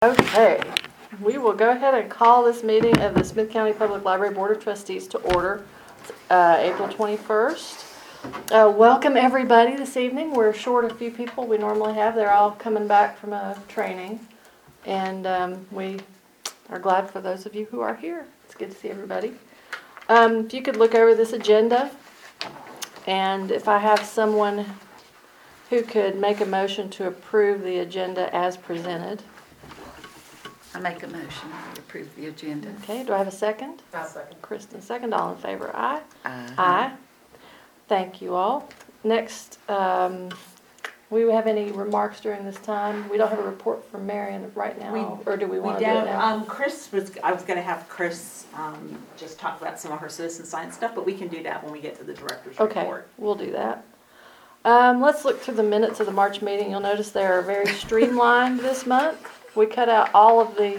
Okay, we will go ahead and call this meeting of the Smith County Public Library Board of Trustees to order, April 21st. Welcome everybody this evening. We're short a few people we normally have. They're all coming back from a training. And we are glad for those of you who are here. It's good to see everybody. If you could look over this agenda, and if I have someone who could make a motion to approve the agenda as presented. I make a motion to approve the agenda. Okay, do I have a second? I'll second. Kristen, second. All in favor? Aye? Aye. Aye. Thank you all. Next, we have any remarks during this time? We don't have a report from Marion right now, or do we want to do it now? I was gonna have Chris, just talk about some of her citizen science stuff, but we can do that when we get to the director's Okay, report. we'll do that. Let's look through the minutes of the March meeting. You'll notice they are very streamlined this month. We cut out all of the,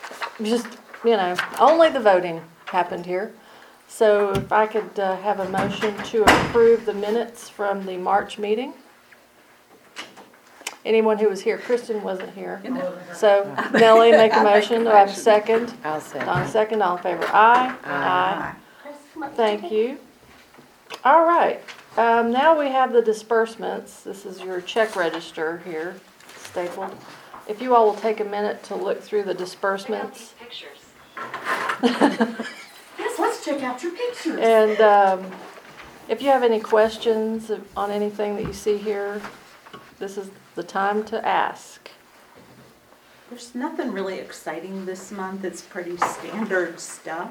only the voting happened here. So if I could have a motion to approve the minutes from the March meeting. Anyone who was here, Kristen wasn't here. So Nellie, make a motion. Do I have a second? I'll second. Don, second. All in favor? Aye. Aye. Thank you. All right. Now we have the disbursements. This is your check register here, stapled. If you all will take a minute to look through the disbursements. Yes, let's check out your pictures. And if you have any questions on anything that you see here, this is the time to ask. There's nothing really exciting this month. It's pretty standard stuff.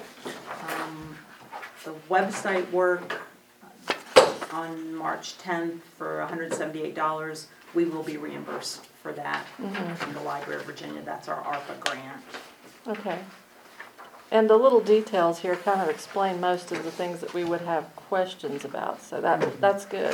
The website work on March 10th for $178. We will be reimbursed for that from the Library of Virginia. That's our ARPA grant. Okay. And the little details here kind of explain most of the things that we would have questions about, so that's good.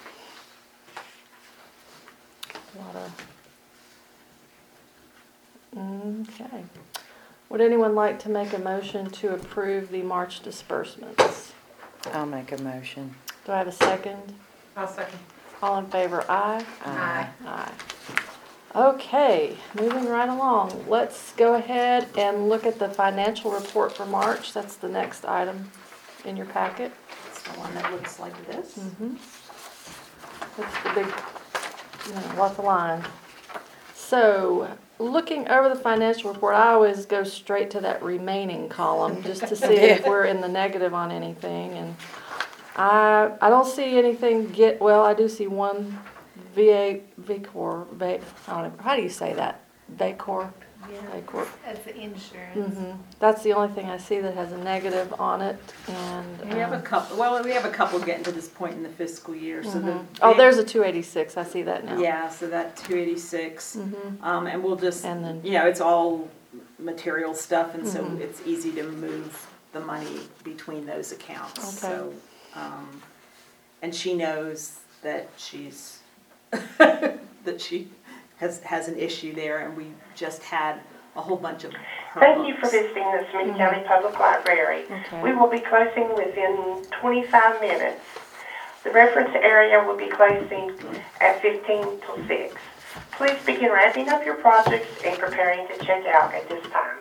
Okay. Would anyone like to make a motion to approve the March disbursements? I'll make a motion. Do I have a second? I'll second. All in favor, aye? Aye. Aye. Okay, moving right along. Let's go ahead and look at the financial report for March. That's the next item in your packet. It's the one that looks like this. That's the big, lots of lines. So, looking over the financial report, I always go straight to that remaining column just to see if we're in the negative on anything. And I don't see anything I do see one VCOR, I don't know, how do you say that? VCOR? Yeah, VCOR. that's the insurance. That's the only thing I see that has a negative on it. And We have a couple getting to this point in the fiscal year. So there's a 286. I see that now. Yeah, so that 286, and we'll just, And then- it's all material stuff, and so it's easy to move the money between those accounts. Okay. So, and she knows that that she has an issue there, and we just had a whole bunch of her Thank you books. for visiting the Smith County Public Library. Okay. We will be closing within 25 minutes. The reference area will be closing at 15 till 6. Please begin wrapping up your projects and preparing to check out at this time.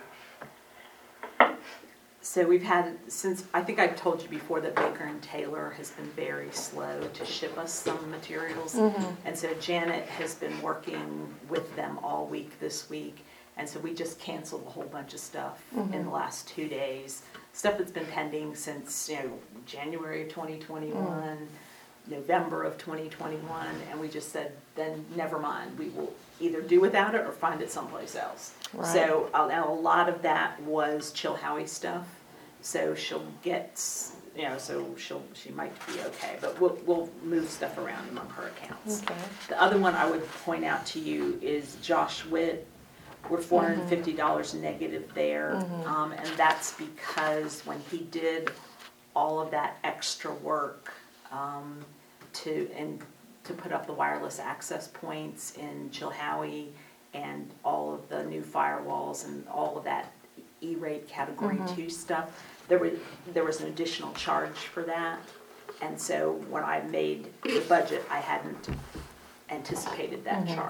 So we've had, since, I think I've told you before that Baker and Taylor has been very slow to ship us some materials. And so Janet has been working with them all week this week. And so we just canceled a whole bunch of stuff in the last 2 days. Stuff that's been pending since, January of 2021, November of 2021. And we just said, then never mind. We will either do without it or find it someplace else. Right. So now a lot of that was Chilhowie stuff. So she'll get, so she might be okay, but we'll move stuff around among her accounts. Okay. The other one I would point out to you is Josh Witt. We're $450 negative there, and that's because when he did all of that extra work to put up the wireless access points in Chilhowie and all of the new firewalls and all of that E-rate Category 2 stuff, there was an additional charge for that. And so when I made the budget, I hadn't anticipated that charge.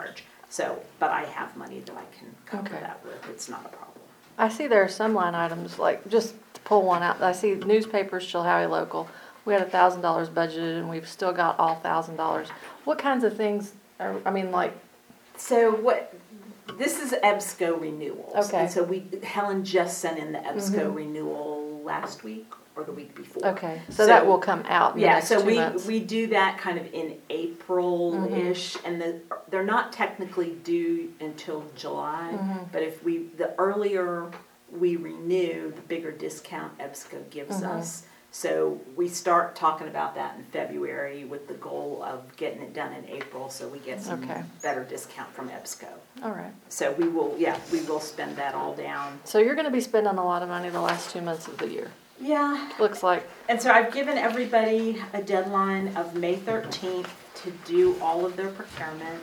So, but I have money that I can cover Okay. that with, it's not a problem. I see there are some line items, like, just to pull one out, I see newspapers, Chilhowie Local. We had $1,000 budgeted and we've still got all $1,000. What kinds of things are, I mean, like, So this is EBSCO renewals. Okay. And so Helen just sent in the EBSCO renewal last week or the week before. okay, so that will come out in the Yeah, next so 2 months. we do that kind of in April-ish, and they're not technically due until July, but the earlier we renew, the bigger discount EBSCO gives us. So we start talking about that in February with the goal of getting it done in April, so we get some Okay. better discount from EBSCO. All right. So we will spend that all down. So you're gonna be spending a lot of money the last 2 months of the year, Yeah, looks like. and so I've given everybody a deadline of May 13th to do all of their procurement.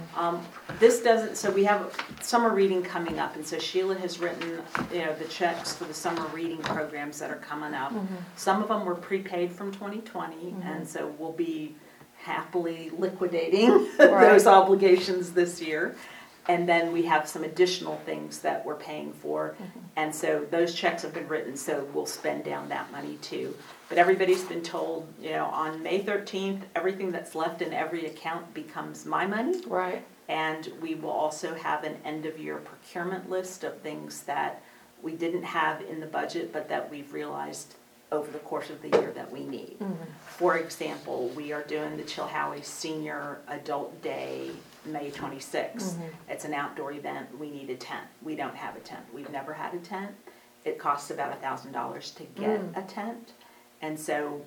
This doesn't, so we have summer reading coming up, and so Sheila has written, the checks for the summer reading programs that are coming up. Some of them were prepaid from 2020, and so we'll be happily liquidating those obligations this year. And then we have some additional things that we're paying for. And so those checks have been written, so we'll spend down that money too. But everybody's been told, on May 13th, everything that's left in every account becomes my money. Right. And we will also have an end-of-year procurement list of things that we didn't have in the budget, but that we've realized over the course of the year that we need. For example, we are doing the Chilhowie Senior Adult Day, May 26th. It's an outdoor event. We need a tent. We don't have a tent. We've never had a tent. It costs about $1,000 to get a tent. And so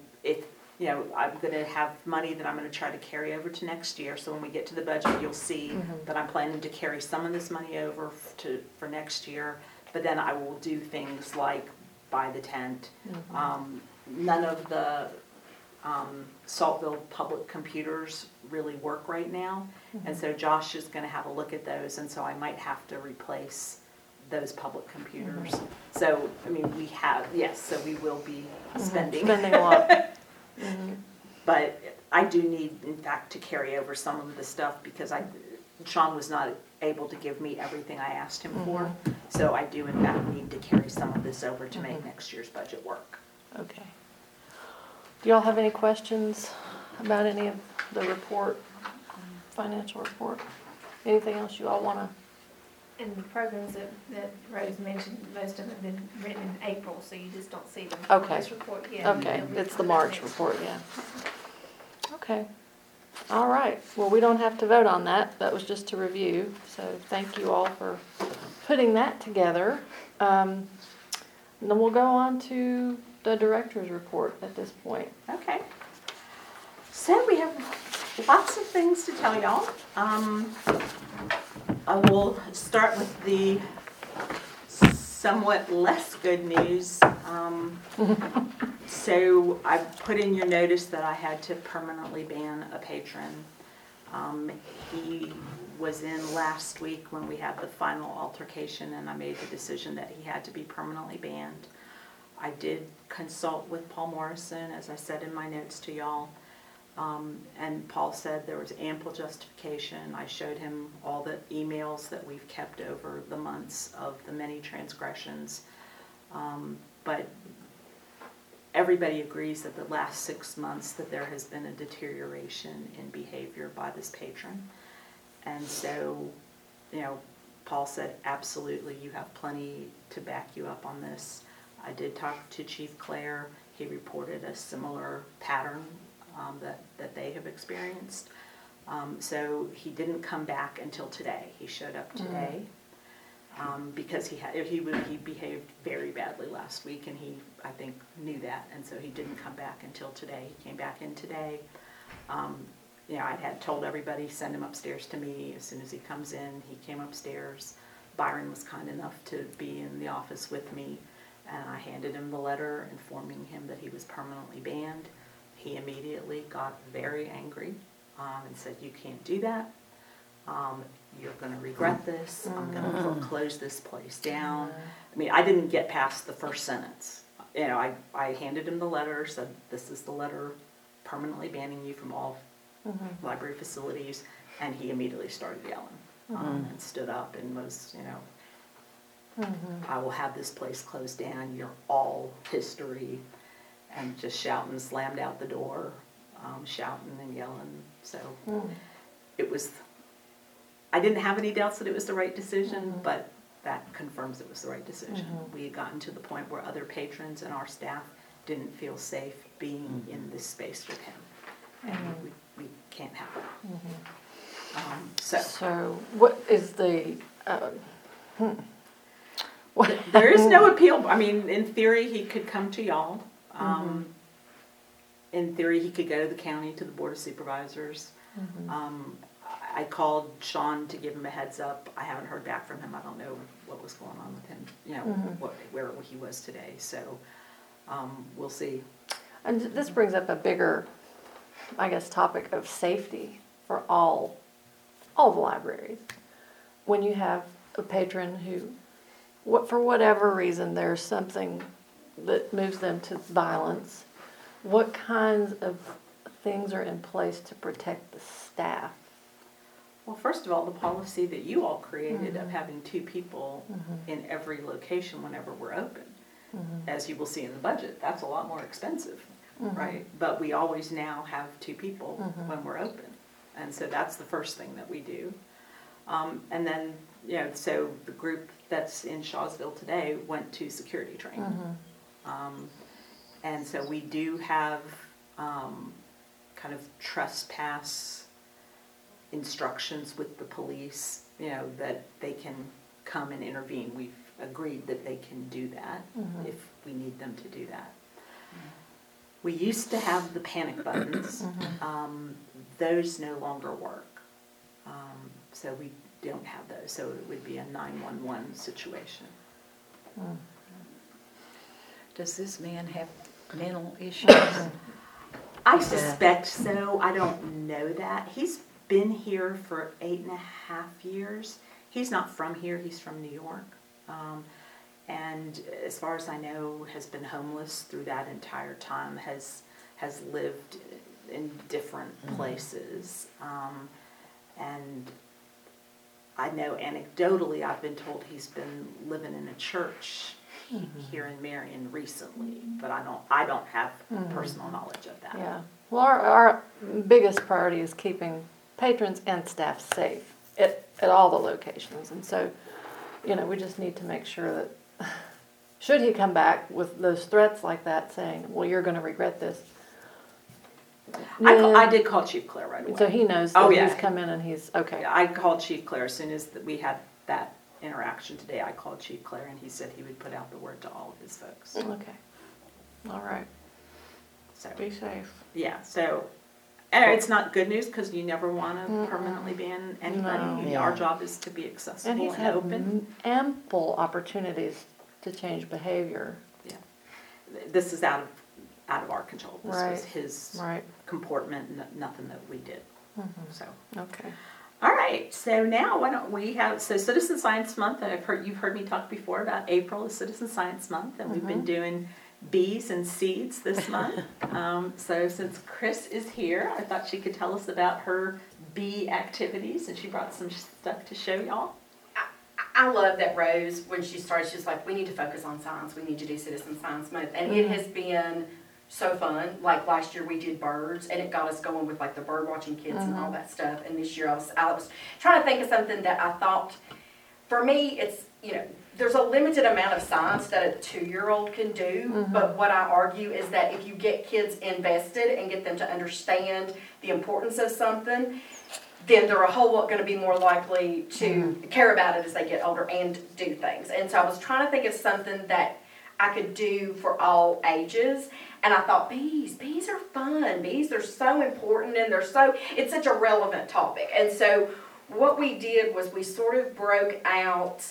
I'm going to have money that I'm going to try to carry over to next year. So when we get to the budget, you'll see that I'm planning to carry some of this money over for next year. But then I will do things like buy the tent. None of the Saltville public computers really work right now. And so Josh is going to have a look at those. And so I might have to replace those public computers. So, so we will be spending. Spending a lot. But I do need, in fact, to carry over some of the stuff because Sean was not able to give me everything I asked him for. So I do, in fact, need to carry some of this over to make next year's budget work. Okay. Do y'all have any questions about any of the report, financial report? Anything else you all wanna? And the programs that Rose mentioned, most of them have been written in April, so you just don't see them Okay. in this report yet. Okay, They'll be it's the coming March next report, yeah. Okay. All right, well, we don't have to vote on that. That was just to review. So thank you all for putting that together. And then we'll go on to the director's report at this point. Okay. So we have lots of things to tell y'all. I will start with the somewhat less good news. So I put in your notice that I had to permanently ban a patron. He was in last week when we had the final altercation, and I made the decision that he had to be permanently banned. I did consult with Paul Morrison, as I said in my notes to y'all. And Paul said there was ample justification. I showed him all the emails that we've kept over the months of the many transgressions. But everybody agrees that the last 6 months that there has been a deterioration in behavior by this patron. And so, Paul said, absolutely, you have plenty to back you up on this. I did talk to Chief Clare. He reported a similar pattern that they have experienced. So he didn't come back until today. He showed up today because he behaved very badly last week, and he, I think, knew that, and so he didn't come back until today. He came back in today. I had told everybody, send him upstairs to me as soon as he comes in. He came upstairs. Byron was kind enough to be in the office with me, and I handed him the letter informing him that he was permanently banned. He immediately got very angry and said, you can't do that. You're going to regret this. I'm going to foreclose this place down. I mean, I didn't get past the first sentence. I handed him the letter, said, this is the letter permanently banning you from all library facilities, and he immediately started yelling. and stood up and was, I will have this place closed down, you're all history, and just shouting, slammed out the door, shouting and yelling. So it was, I didn't have any doubts that it was the right decision, but that confirms it was the right decision. We had gotten to the point where other patrons and our staff didn't feel safe being in this space with him. And we can't have that. So what is the, what? There is no appeal. I mean, in theory, he could come to y'all. In theory, he could go to the county, to the Board of Supervisors. I called Sean to give him a heads up. I haven't heard back from him. I don't know what was going on with him, where he was today. So we'll see. And this brings up a bigger, I guess, topic of safety for all the libraries. When you have a patron who, for whatever reason, there's something that moves them to violence, what kinds of things are in place to protect the staff? Well, first of all, the policy that you all created of having 2 people in every location whenever we're open. As you will see in the budget, that's a lot more expensive, right? But we always now have 2 people when we're open. And so that's the first thing that we do. And then, so the group that's in Shawsville today went to security training. And so we do have kind of trespass instructions with the police, that they can come and intervene. We've agreed that they can do that if we need them to do that. We used to have the panic buttons. Those no longer work. So we don't have those. So it would be a 911 situation. Does this man have mental issues? I suspect so. I don't know that. He's been here for 8.5 years. He's not from here. He's from New York. And as far as I know, has been homeless through that entire time, has lived in different places. And I know anecdotally, I've been told he's been living in a church here in Marion recently, but I don't have personal knowledge of that. Yeah. Well, our biggest priority is keeping patrons and staff safe at all the locations. And so, we just need to make sure that should he come back with those threats like that saying, well, you're going to regret this. I did call Chief Clare right away. So he knows that he's come in and he's okay. Yeah, I called Chief Clare as soon as we had that interaction today. I called Chief Clare and he said he would put out the word to all of his folks. Okay. All right. So Be safe. yeah, so and it's not good news because you never want to permanently ban anybody. No. Our job is to be accessible And he's and had open. ample opportunities to change behavior. Yeah, this is out of our control. This Right. was his Right. comportment, nothing that we did. So. Okay. All right, so now why don't we have, Citizen Science Month, and you've heard me talk before about April is Citizen Science Month, and we've been doing bees and seeds this month. So since Chris is here, I thought she could tell us about her bee activities, and she brought some stuff to show y'all. I love that Rose, when she started, she's like, we need to focus on science. We need to do Citizen Science Month. And it has been so fun. Like last year we did birds, and it got us going with like the bird watching kids and all that stuff. And this year I was trying to think of something that I thought, for me, it's, there's a limited amount of science that a 2-year-old can do. But what I argue is that if you get kids invested and get them to understand the importance of something, then they're a whole lot going to be more likely to care about it as they get older and do things. And so I was trying to think of something that I could do for all ages. And I thought, bees are fun. Bees are so important, and it's such a relevant topic. And so what we did was we sort of broke out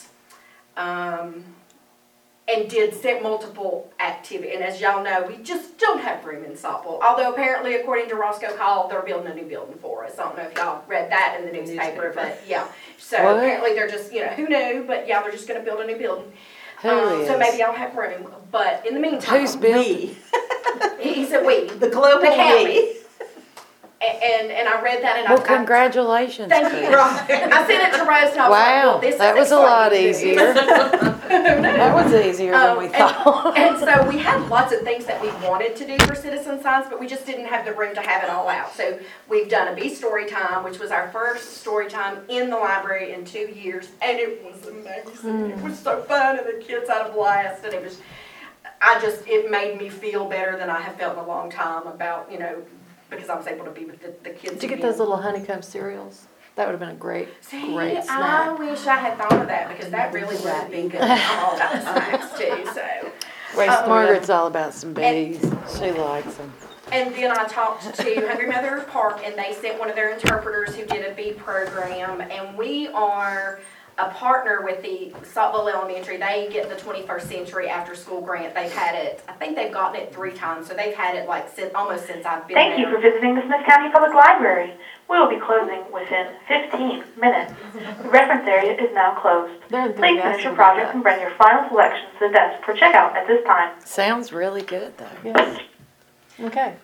and did multiple activities. And as y'all know, we just don't have room in Saltville. Although apparently, according to Roscoe Hall, they're building a new building for us. I don't know if y'all read that in the newspaper, but yeah. So What? apparently they're just, who knew? But yeah, they're just going to build a new building. Who So is? maybe I'll have room. But in the meantime, Who's building? We, he said we. the global The county. we. And I read that and Well, I congratulations. thank Chris. you. I sent it to Rose and I was like, Wow, well, this that is was a lot exciting easier. news. That was easier than we thought. And so we had lots of things that we wanted to do for citizen science, but we just didn't have the room to have it all out. So we've done a bee story time, which was our first story time in the library in 2 years, and it was amazing. It was so fun, and the kids had a blast, and it made me feel better than I have felt in a long time about, because I was able to be with the kids. Did you get again. those little honeycomb cereals? That would have been a great I snack. wish I had thought of that because that really would have been good. I'm all about the snacks too, so. Wait, Oh, Margaret's all about some bees. She likes them. And then I talked to Hungry Mother Park, and they sent one of their interpreters who did a bee program, and we are a partner with the Saltville Elementary. They get the 21st Century After School Grant. They've had it, I think they've gotten it 3 times, so they've had it almost since I've been Thank you there. for visiting the Smith County Public Library. We will be closing within 15 minutes. The reference area is now closed. They're Please finish enthusiastic your about project that. and bring your final selections to the desk for checkout at this time. Sounds really good, though. Yes. Okay.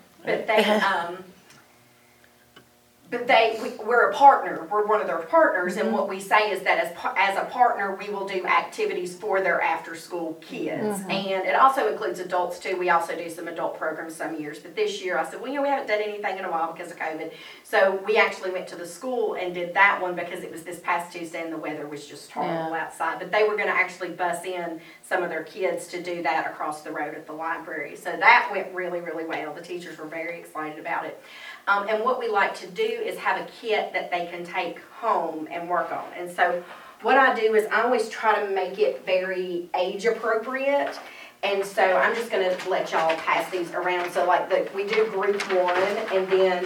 We're a partner. We're one of their partners, and what we say is that as a partner, we will do activities for their after-school kids, and it also includes adults too. We also do some adult programs some years, but this year I said, well, we haven't done anything in a while because of COVID, so we actually went to the school and did that one because it was this past Tuesday and the weather was just horrible outside. But they were going to actually bus in some of their kids to do that across the road at the library, so that went really, really well. The teachers were very excited about it. And what we like to do is have a kit that they can take home and work on. And so what I do is I always try to make it very age appropriate. And so I'm just going to let y'all pass these around. So we do group 1, and then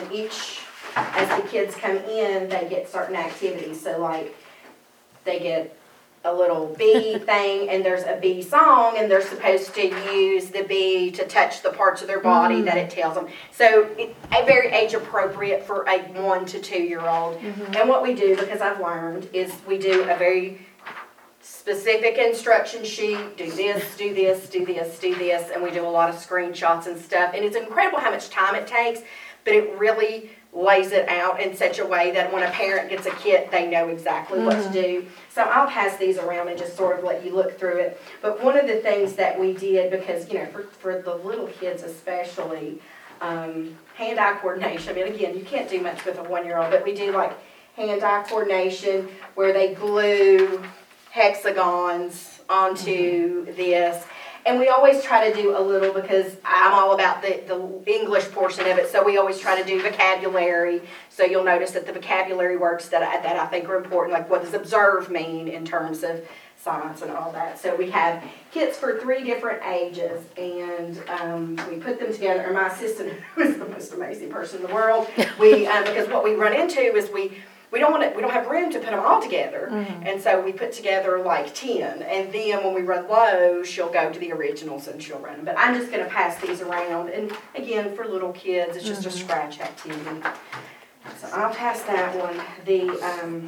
as the kids come in, they get certain activities. So they get a little bee thing, and there's a bee song, and they're supposed to use the bee to touch the parts of their body that it tells them. So very age appropriate for a 1 to 2 year old. And what we do, because I've learned, is we do a very specific instruction sheet. Do this, do this, do this, do this, and we do a lot of screenshots and stuff. And it's incredible how much time it takes, but it really lays it out in such a way that when a parent gets a kit, they know exactly what to do. So I'll pass these around and just sort of let you look through it. But one of the things that we did, because, for the little kids especially, hand-eye coordination. I mean, again, you can't do much with a 1-year-old, but we do hand-eye coordination where they glue hexagons onto this. And we always try to do a little, because I'm all about the English portion of it, so we always try to do vocabulary. So you'll notice that the vocabulary words that I think are important, like what does observe mean in terms of science and all that. So we have kits for 3 different ages, and we put them together. And my assistant, who is the most amazing person in the world, because what we run into is we don't have room to put them all together, and so we put together 10, and then when we run low, she'll go to the originals and she'll run them. But I'm just going to pass these around, and again, for little kids, it's just a scratch activity. So I'll pass that one. The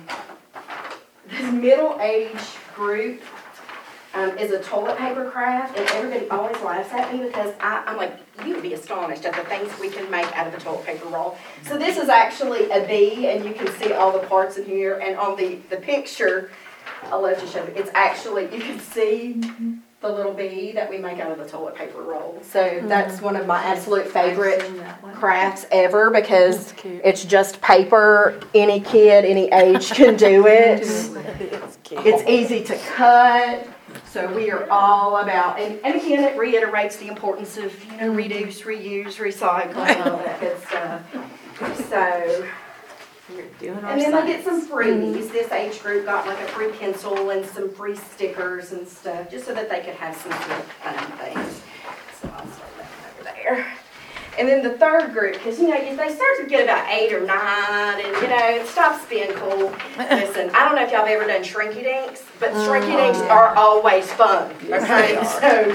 middle age group is a toilet paper craft, and everybody always laughs at me because I'm like, you would be astonished at the things we can make out of a toilet paper roll. So this is actually a bee, and you can see all the parts in here, and on the picture, I'll let you show you, it's actually, you can see the little bee that we make out of the toilet paper roll. So that's one of my absolute favorite crafts ever, because it's just paper. Any kid, any age can do it. It's easy to cut. So we are all about, and again, it reiterates the importance of, reduce, reuse, recycle, and all that good stuff. So, and then they get some freebies. This age group got a free pencil and some free stickers and stuff, just so that they could have some sort of fun things. So I'll start that over there. And then the third group, because, they start to get about 8 or 9, and, it stops being cool. Listen, I don't know if y'all have ever done shrinky dinks, but shrinky dinks are always fun. Okay, so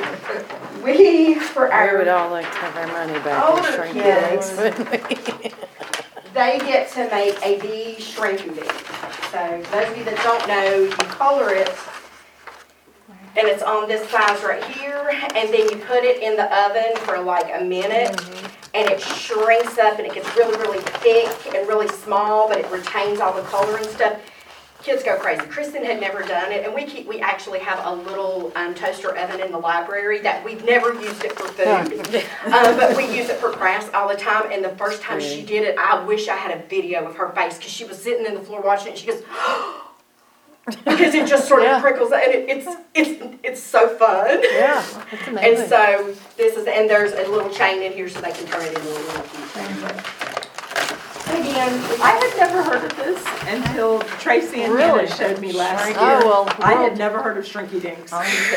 for We would our all like to have our money back older and shrink kids, it, wouldn't we? they get to make a bee shrinky dink. So those of you that don't know, you color it, and it's on this size right here, and then you put it in the oven for a minute, and it shrinks up and it gets really, really thick and really small, but it retains all the color and stuff. Kids go crazy. Kristen had never done it, and we actually have a little toaster oven in the library that we've never used it for food, but we use it for crafts all the time. And the first time she did it, I wish I had a video of her face because she was sitting in the floor watching it. And she goes, because it just sort of prickles, and it's so fun. Yeah, it's amazing. And so and there's a little chain in here so they can turn it into a little keychain. And again, I had never heard of this until Tracy and Really? Hannah showed me last year. Oh, well, I had never heard of Shrinky Dinks.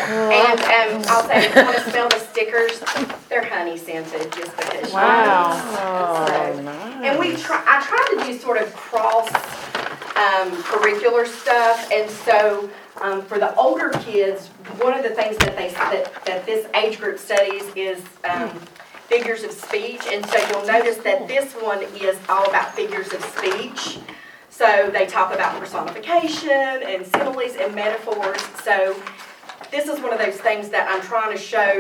and I'll say, if you want to smell the stickers, they're honey scented just because. Wow. And I try to do sort of cross curricular stuff, and so for the older kids, one of the things that this age group studies is figures of speech, and so you'll notice that this one is all about figures of speech. So they talk about personification and similes and metaphors. So this is one of those things that I'm trying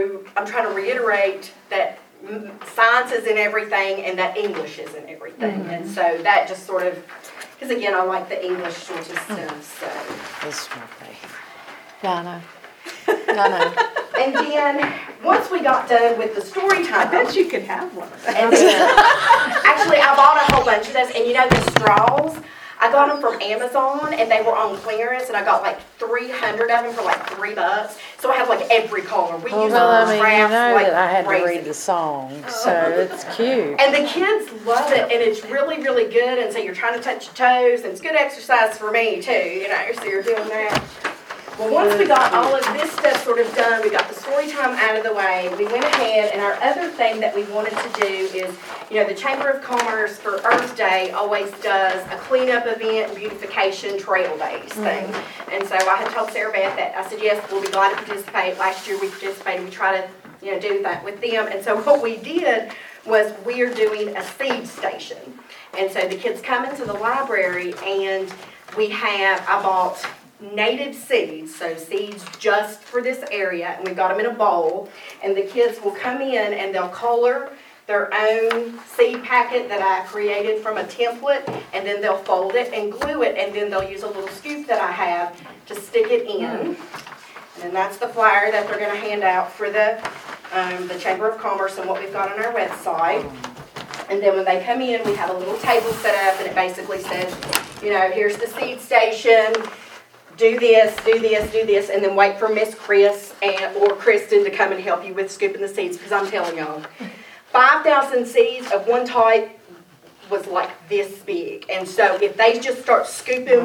to reiterate that science is in everything and that English is in everything. And so that just sort of, because again, I like the English sort of stuff, so. This is my favorite. Yeah, I know. I know. And then, once we got done with the story I time, bet you could have one. and actually, I bought a whole bunch of those, and you know the straws? I got them from Amazon, and they were on clearance, and I got like 300 of them for like $3. So I have like every color. We use Well, I them mean, for you crafts know like that I had to crazy. read the song, so it's cute. And the kids love it, and it's really, really good, and so you're trying to touch your toes, and it's good exercise for me too, you know, so you're doing that. Well, once we got all of this stuff sort of done, we got the story time out of the way, we went ahead, and our other thing that we wanted to do is, you know, the Chamber of Commerce for Earth Day always does a cleanup event, beautification, trail days thing. And so I had told Sarah Beth that, I said, yes, we'll be glad to participate. Last year we participated, we try to, you know, do that with them. And so what we did was we're doing a seed station. And so the kids come into the library, and I bought native seeds, so seeds just for this area, and we've got them in a bowl, and the kids will come in and they'll color their own seed packet that I created from a template, and then they'll fold it and glue it, and then they'll use a little scoop that I have to stick it in. And that's the flyer that they're going to hand out for the Chamber of Commerce and what we've got on our website. And then when they come in, we have a little table set up, and it basically says, you know, here's the seed station. Do this, do this, do this, and then wait for Miss Chris or Kristen to come and help you with scooping the seeds, because I'm telling y'all, 5,000 seeds of one type was like this big. And so if they just start scooping,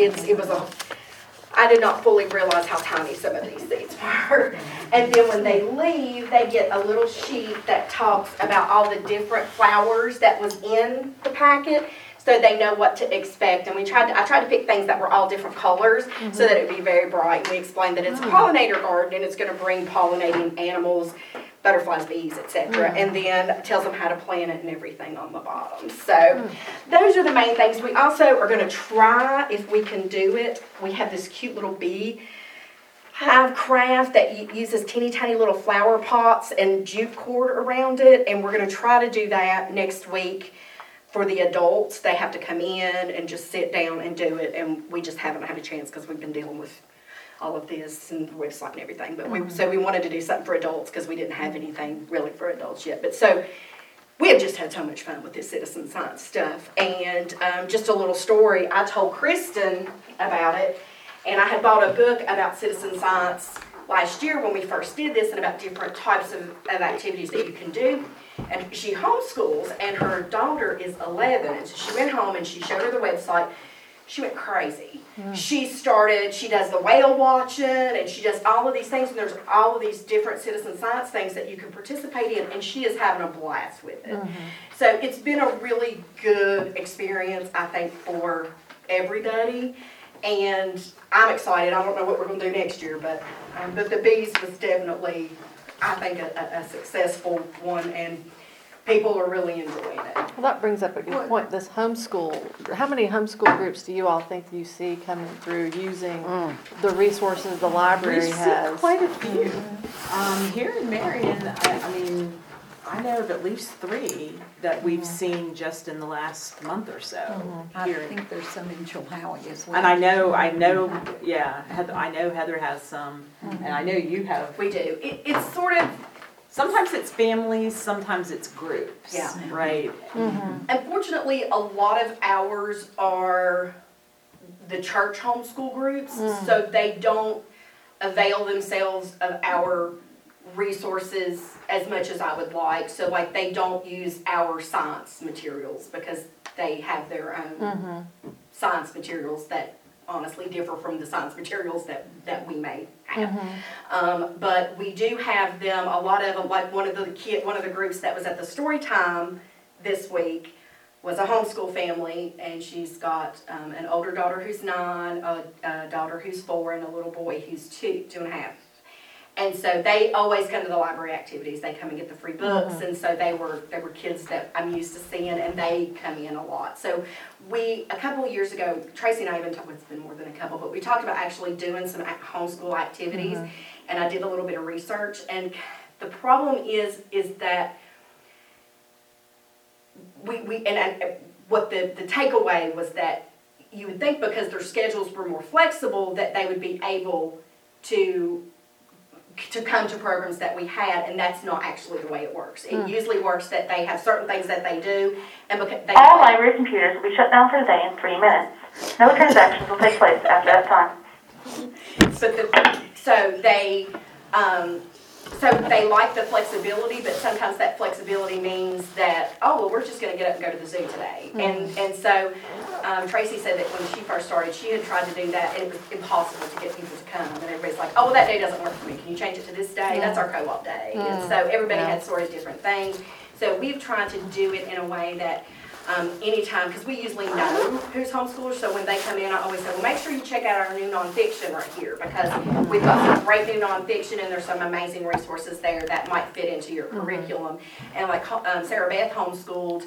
I did not fully realize how tiny some of these seeds were. And then when they leave, they get a little sheet that talks about all the different flowers that was in the packet, so they know what to expect. And I tried to pick things that were all different colors so that it would be very bright. And we explained that it's a pollinator garden, and it's going to bring pollinating animals, butterflies, bees, etc. And then tells them how to plant it and everything on the bottom. So those are the main things. We also are going to try, if we can do it, we have this cute little bee hive craft that uses teeny tiny little flower pots and jute cord around it, and we're going to try to do that next week. For the adults, they have to come in and just sit down and do it, and we just haven't had a chance because we've been dealing with all of this and the website and everything. But so we wanted to do something for adults because we didn't have anything really for adults yet. But so we have just had so much fun with this citizen science stuff. And just a little story, I told Kristen about it, and I had bought a book about citizen science last year when we first did this, and about different types of activities that you can do. And she homeschools, and her daughter is 11, and so she went home and she showed her the website. She went crazy. She does the whale watching, and she does all of these things, and there's all of these different citizen science things that you can participate in, and she is having a blast with it. So it's been a really good experience, I think, for everybody, and I'm excited. I don't know what we're going to do next year, but the bees was definitely, I think, a successful one, and people are really enjoying it. Well, that brings up a good point. This homeschool, how many homeschool groups do you all think you see coming through using the resources the library We've has? seen quite a few. Here in Marion, I mean, I know of at least 3 that we've seen just in the last month or so. I here. think there's some in Chilhowie as well. And I know, yeah, I know Heather has some, and I know you have. We do. It's sort of, Sometimes it's families, sometimes it's groups. Yeah. Right? unfortunately, a lot of ours are the church homeschool groups, so they don't avail themselves of our resources as much as I would like. So like they don't use our science materials because they have their own science materials that honestly differ from the science materials that we may have. But we do have them, a lot of them, like one of the groups that was at the story time this week was a homeschool family, and she's got an older daughter who's 9, a daughter who's 4, and a little boy who's 2.5. And so they always come to the library activities. They come and get the free books, and so they were kids that I'm used to seeing, and they come in a lot. So a couple of years ago, Tracy and I even talked, it's been more than a couple, but we talked about actually doing some homeschool activities, and I did a little bit of research, and the problem is that what the takeaway was that you would think because their schedules were more flexible that they would be able to come to programs that we had, and that's not actually the way it works. It usually works that they have certain things that they do, and because All library computers will be shut down for the day in 3 minutes. No transactions will take place after that time. So they like the flexibility, but sometimes that flexibility means that, oh, well, we're just going to get up and go to the zoo today. And so Tracy said that when she first started, she had tried to do that, and it was impossible to get people to come. And everybody's like, oh, well, that day doesn't work for me. Can you change it to this day? That's our co-op day. And so everybody had sort of different things. So we've tried to do it in a way that anytime, because we usually know who's homeschoolers, so when they come in, I always say, well, make sure you check out our new nonfiction right here, because we've got some great new nonfiction, and there's some amazing resources there that might fit into your curriculum. And like Sarah Beth homeschooled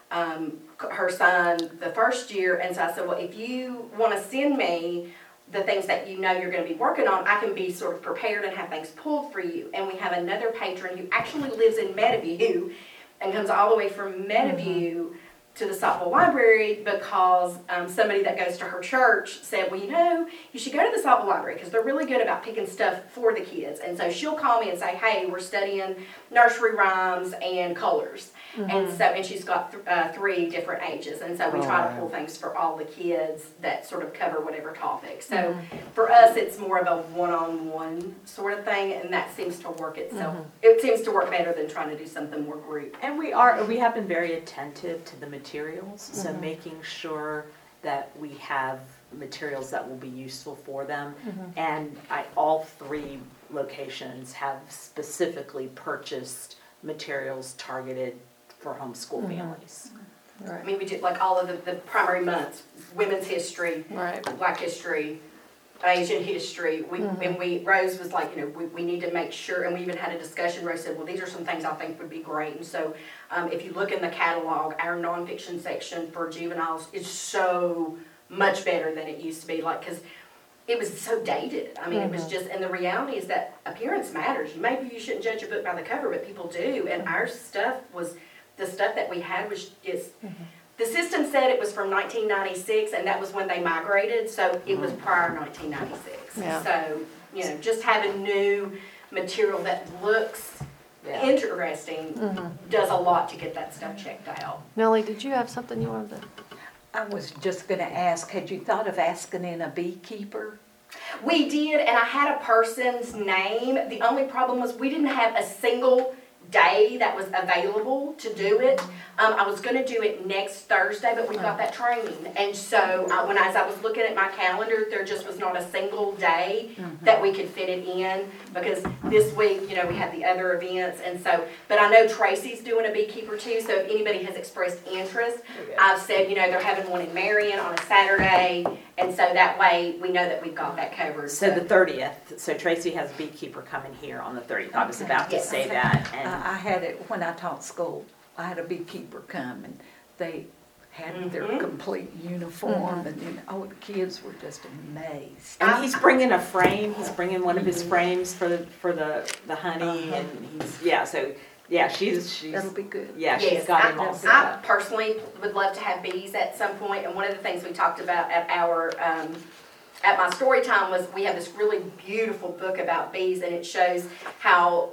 her son the first year, and so I said, well, if you want to send me the things that you know you're going to be working on, I can be sort of prepared and have things pulled for you. And we have another patron who actually lives in Meadowview and comes all the way from Meadowview to the Saltville Library because somebody that goes to her church said, well, you should go to the Saltville Library because they're really good about picking stuff for the kids. And so she'll call me and say, hey, we're studying nursery rhymes and colors. And she's got 3 different ages. And so we try to pull things for all the kids that sort of cover whatever topic. So for us, it's more of a one-on-one sort of thing, and that seems to work itself. It seems to work better than trying to do something more group. And we have been very attentive to the materials, so making sure that we have materials that will be useful for them. And all 3 locations have specifically purchased materials targeted for homeschool families. I mean, we did like all of the primary months, women's history, Right. Black history, Asian history. Rose was like, we need to make sure, and we even had a discussion. Rose said, well, these are some things I think would be great. And so if you look in the catalog, our nonfiction section for juveniles is so much better than it used to be, because it was so dated. I mean, it was just, and the reality is that appearance matters. Maybe you shouldn't judge a book by the cover, but people do. And our stuff was, the stuff that we had the system said it was from 1996, and that was when they migrated, so it was prior 1996. Yeah. So, just having new material that looks interesting does a lot to get that stuff checked out. Nellie, did you have something you wanted to? I was just going to ask, had you thought of asking in a beekeeper? We did, and I had a person's name. The only problem was we didn't have a single day that was available to do it. I was going to do it next Thursday, but we got that training. And so as I was looking at my calendar, there just was not a single day that we could fit it in, because this week, we had the other events. And so, but I know Tracy's doing a beekeeper too, so if anybody has expressed interest, I've said, they're having one in Marion on a Saturday, and so that way we know that we've got that covered. So the 30th, so Tracy has a beekeeper coming here on the 30th. I was about to say that. And I had it when I taught school. I had a beekeeper come, and they had their complete uniform, and the kids were just amazed. And he's bringing a frame. He's bringing one of his frames for the honey, and Yeah, she's, That'll be good. yeah, she's Yes, got him all set I up. personally would love to have bees at some point, and one of the things we talked about at our, at my story time was we have this really beautiful book about bees, and it shows how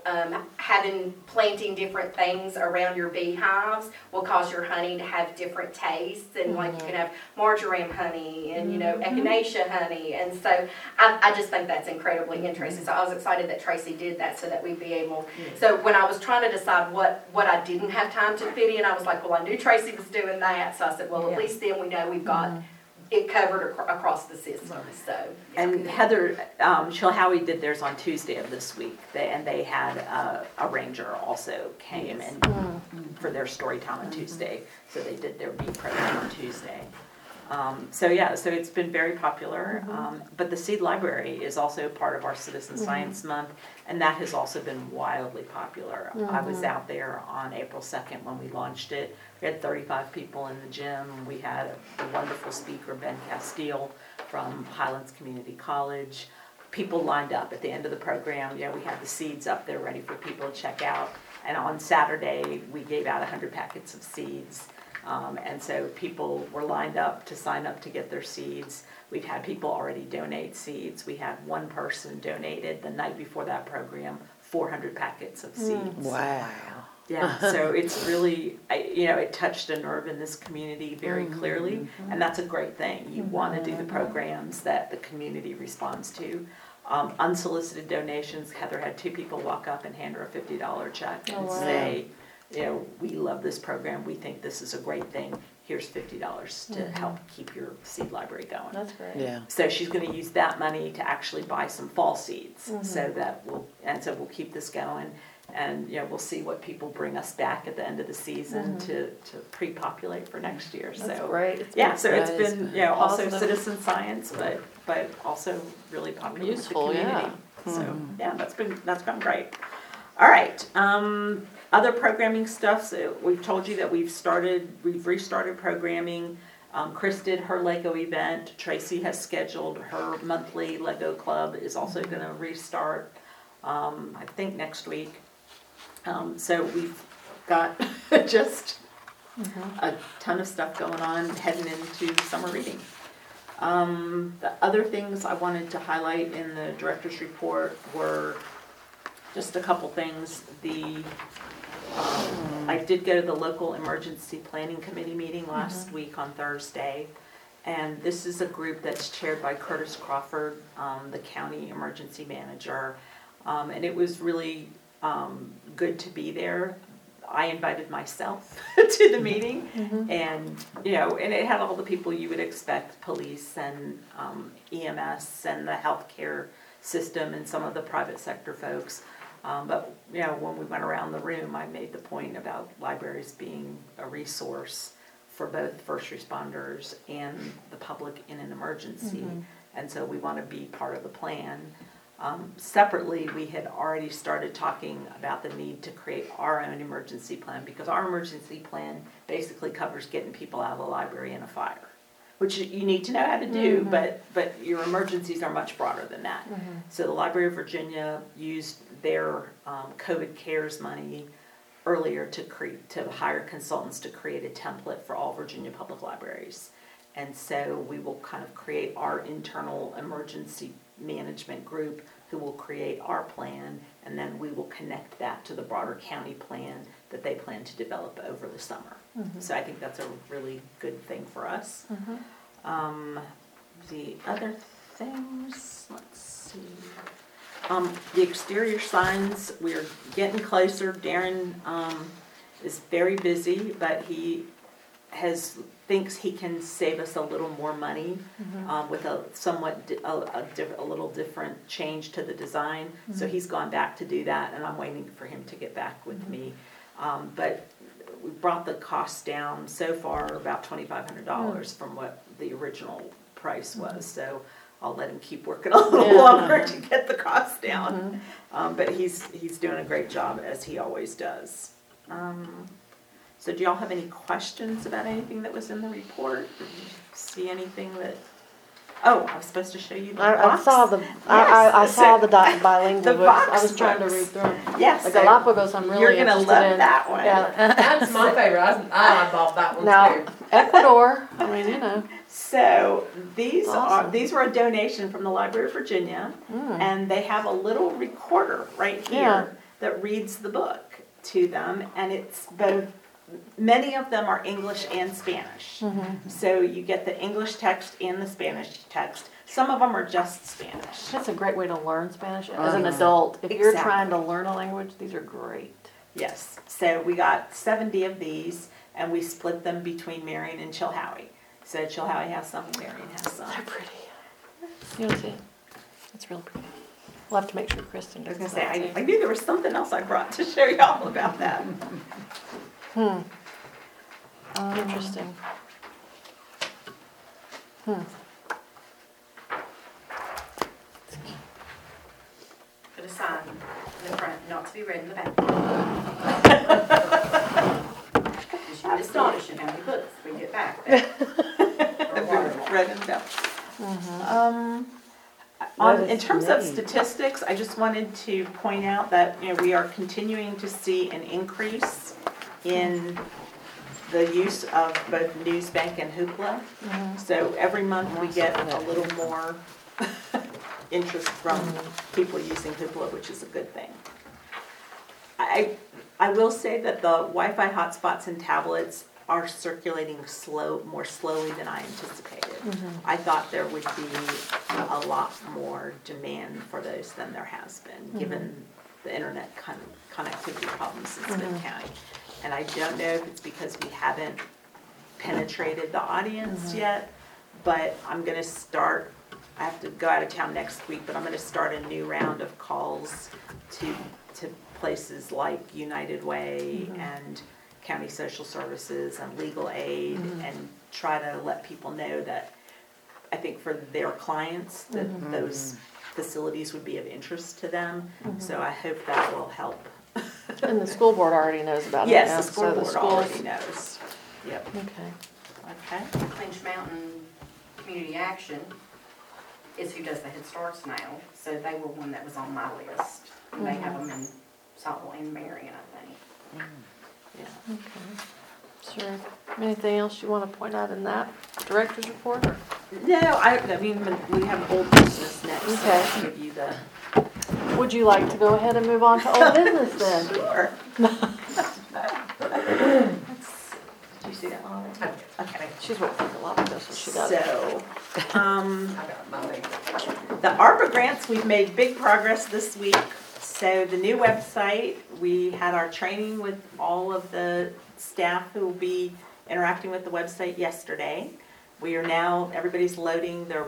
planting different things around your beehives will cause your honey to have different tastes, and like you can have marjoram honey and echinacea honey, and so I just think that's incredibly interesting. So I was excited that Tracy did that so that we'd be able. So when I was trying to decide what I didn't have time to fit in, I was like, well, I knew Tracy was doing that, so I said, well, at least then we know we've got it covered across the system, so. And Heather, Chilhowie did theirs on Tuesday of this week, and they had a ranger also came and for their story time on Tuesday, so they did their bee program on Tuesday. So it's been very popular, but the Seed Library is also part of our Citizen Science Month, and that has also been wildly popular. I was out there on April 2nd when we launched it. We had 35 people in the gym. We had a wonderful speaker, Ben Castile from Highlands Community College. People lined up at the end of the program. We had the seeds up there ready for people to check out. And on Saturday, we gave out 100 packets of seeds. And so people were lined up to sign up to get their seeds. We've had people already donate seeds. We had one person donated the night before that program 400 packets of seeds. Wow. Yeah, so it's really, it touched a nerve in this community very clearly, and that's a great thing. You want to do the programs that the community responds to. Unsolicited donations, Heather had 2 people walk up and hand her a $50 check and say, we love this program, we think this is a great thing, here's $50 to help keep your seed library going. That's great. Yeah. So she's going to use that money to actually buy some fall seeds, so that we'll keep this going. And we'll see what people bring us back at the end of the season to pre-populate for next year. That's so great. so it's been also positive. citizen science, but also really popular Useful, with the community. yeah. So that's been great. All right, other programming stuff. So we've told you that we've restarted programming. Chris did her Lego event. Tracy has scheduled her monthly Lego club is also going to restart. I think next week. So we've got just a ton of stuff going on heading into summer reading. The other things I wanted to highlight in the director's report were just a couple things. I did go to the local emergency planning committee meeting last week on Thursday. And this is a group that's chaired by Curtis Crawford, the county emergency manager. And it was really good to be there. I invited myself to the meeting, and and it had all the people you would expect: police and EMS and the healthcare system and some of the private sector folks. But when we went around the room, I made the point about libraries being a resource for both first responders and the public in an emergency, and so we want to be part of the plan. Separately, we had already started talking about the need to create our own emergency plan, because our emergency plan basically covers getting people out of the library in a fire, which you need to know how to do, but your emergencies are much broader than that. So the Library of Virginia used their COVID CARES money earlier to hire consultants to create a template for all Virginia public libraries. And so we will kind of create our internal emergency management group who will create our plan, and then we will connect that to the broader county plan that they plan to develop over the summer. So I think that's a really good thing for us. The other things, let's see. The exterior signs, we're getting closer. Darren is very busy, but he thinks he can save us a little more money with a little different change to the design. So he's gone back to do that, and I'm waiting for him to get back with me. But we brought the cost down so far about $2,500 from what the original price was. So I'll let him keep working a little longer to get the cost down. But he's doing a great job, as he always does. So do y'all have any questions about anything that was in the report? Did you see anything that Oh, I was supposed to show you the I box. saw the, I Yes, saw so- the bilingual the books. I box was trying to books. read through them. Yes. The so Galapagos, I'm really You're gonna interested love in. that one. Yeah. That's my favorite. I bought that one Now, too. Ecuador, I mean, you know. So these Awesome. these were a donation from the Library of Virginia, and they have a little recorder right here Yeah. that reads the book to them, and it's both. Many of them are English and Spanish, so you get the English text and the Spanish text. Some of them are just Spanish. That's a great way to learn Spanish as an adult. If you're Exactly. trying to learn a language, these are great. Yes. So we got 70 of these, and we split them between Marion and Chilhowie. So Chilhowie has some, Marion has some. They're pretty. You don't see it? It's real pretty. We'll have to make sure Kristen I was gets gonna say, that I too. knew there was something else I brought to show y'all about that. Interesting. Put a sign in the front, not to be read in the back. You're astonishing how many books we get back there. Or water. Red and bell. That In is terms of neat. statistics, I just wanted to point out that, we are continuing to see an increase in the use of both Newsbank and Hoopla. So every month we get a little more interest from people using Hoopla, which is a good thing. I will say that the Wi-Fi hotspots and tablets are circulating more slowly than I anticipated. I thought there would be a lot more demand for those than there has been, given the internet connectivity problems in Smith County. And I don't know if it's because we haven't penetrated the audience yet, but I'm gonna start, I have to go out of town next week, but I'm gonna start a new round of calls to places like United Way and County Social Services and Legal Aid, and try to let people know that I think for their clients, that those facilities would be of interest to them. So I hope that will help. And the school board already knows about it now. Yes, the school so board schools- already knows. Yep, Okay. okay. Clinch Mountain Community Action is who does the Head Starts now, so they were one that was on my list. And they have them in Saltville and Marion, I think. Yeah. Sure. Anything else you want to point out in that director's report? No, I mean, we have old business next, so Okay. I'll give you the. Would you like to go ahead and move on to old business then? Sure. Did you see that one? Okay. She's worked with a lot of this, so she does. So, I got my name. the ARPA grants, we've made big progress this week. So the new website, we had our training with all of the staff who will be interacting with the website yesterday. We are now, everybody's loading their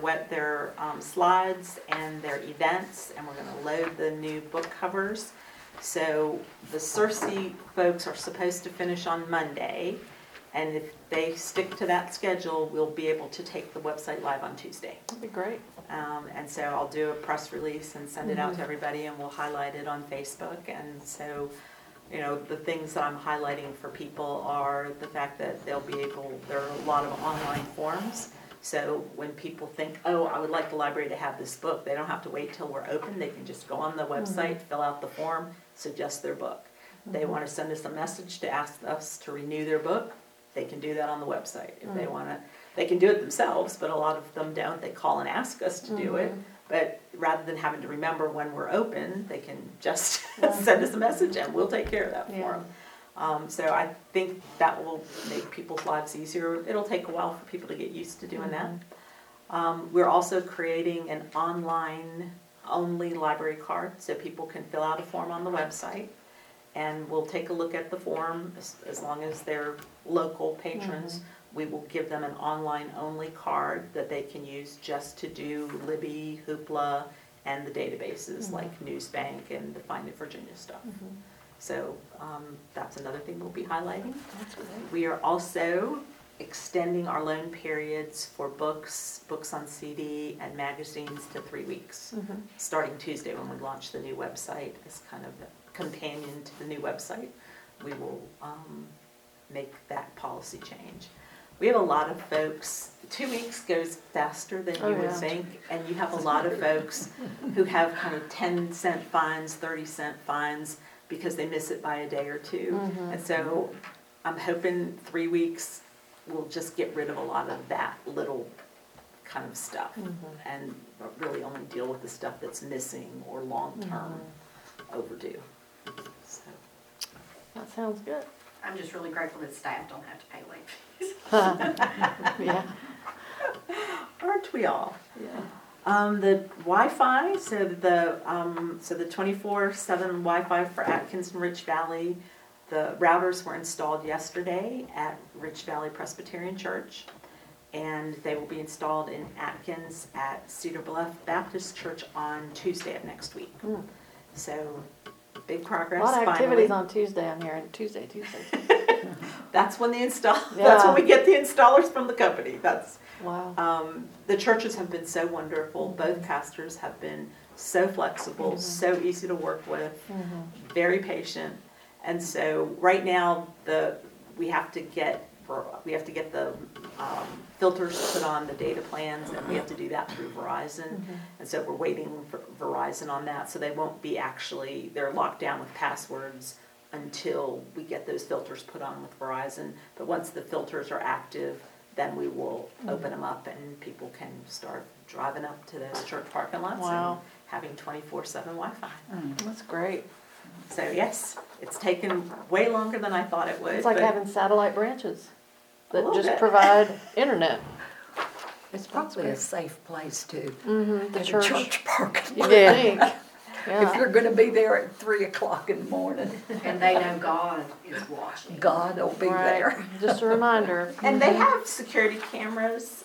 slides and their events, and we're gonna load the new book covers. So the CERC folks are supposed to finish on Monday, and if they stick to that schedule, we'll be able to take the website live on Tuesday. That'd be great. And so I'll do a press release and send it out to everybody, and we'll highlight it on Facebook. And so, the things that I'm highlighting for people are the fact that there are a lot of online forms. So when people think, oh, I would like the library to have this book, they don't have to wait till we're open. They can just go on the website, fill out the form, suggest their book. They want to send us a message to ask us to renew their book, they can do that on the website. If they want to, they can do it themselves, but a lot of them don't. They call and ask us to do it. But rather than having to remember when we're open, they can just send us a message and we'll take care of that for them. So I think that will make people's lives easier. It'll take a while for people to get used to doing that. We're also creating an online-only library card, so people can fill out a form on the website. And we'll take a look at the form, as long as they're local patrons. We will give them an online-only card that they can use just to do Libby, Hoopla, and the databases like Newsbank and the Find It Virginia stuff. So that's another thing we'll be highlighting. That's great. We are also extending our loan periods for books on CD, and magazines to 3 weeks, starting Tuesday when we launch the new website as kind of a companion to the new website. We will make that policy change. We have a lot of folks, 2 weeks goes faster than Oh, you would yeah. think, and you have a lot of folks who have kind of 10-cent fines, 30-cent fines, because they miss it by a day or two. Mm-hmm. And so I'm hoping 3 weeks will just get rid of a lot of that little kind of stuff, and really only deal with the stuff that's missing or long-term overdue. So. That sounds good. I'm just really grateful that staff don't have to pay late fees. Yeah. Aren't we all? Yeah. The Wi-Fi, so the 24/7 Wi-Fi for Atkins and Rich Valley, the routers were installed yesterday at Rich Valley Presbyterian Church, and they will be installed in Atkins at Cedar Bluff Baptist Church on Tuesday of next week. Mm. So, big A progress. lot of finally. activities on Tuesday, I'm hearing. Tuesday. That's when the That's Yeah. when we get the installers from the company. That's Wow. the churches have been so wonderful. Both pastors have been so flexible, so easy to work with, very patient. And so right now, we have to get the filters put on the data plans, and we have to do that through Verizon. And so we're waiting for Verizon on that. So they won't be they're locked down with passwords until we get those filters put on with Verizon. But once the filters are active, then we will open them up and people can start driving up to those church parking lots Wow. and having 24/7 Wi-Fi. That's great. So yes, it's taken way longer than I thought it would. It's like but having satellite branches A that little just bit. provide internet. It's probably a safe place too. Mm-hmm. The At a church. church parking You lot. think? If Yeah. you're gonna be there at 3 o'clock in the morning, And they know God is watching. God will be Right. there. Just a reminder. And they have security cameras,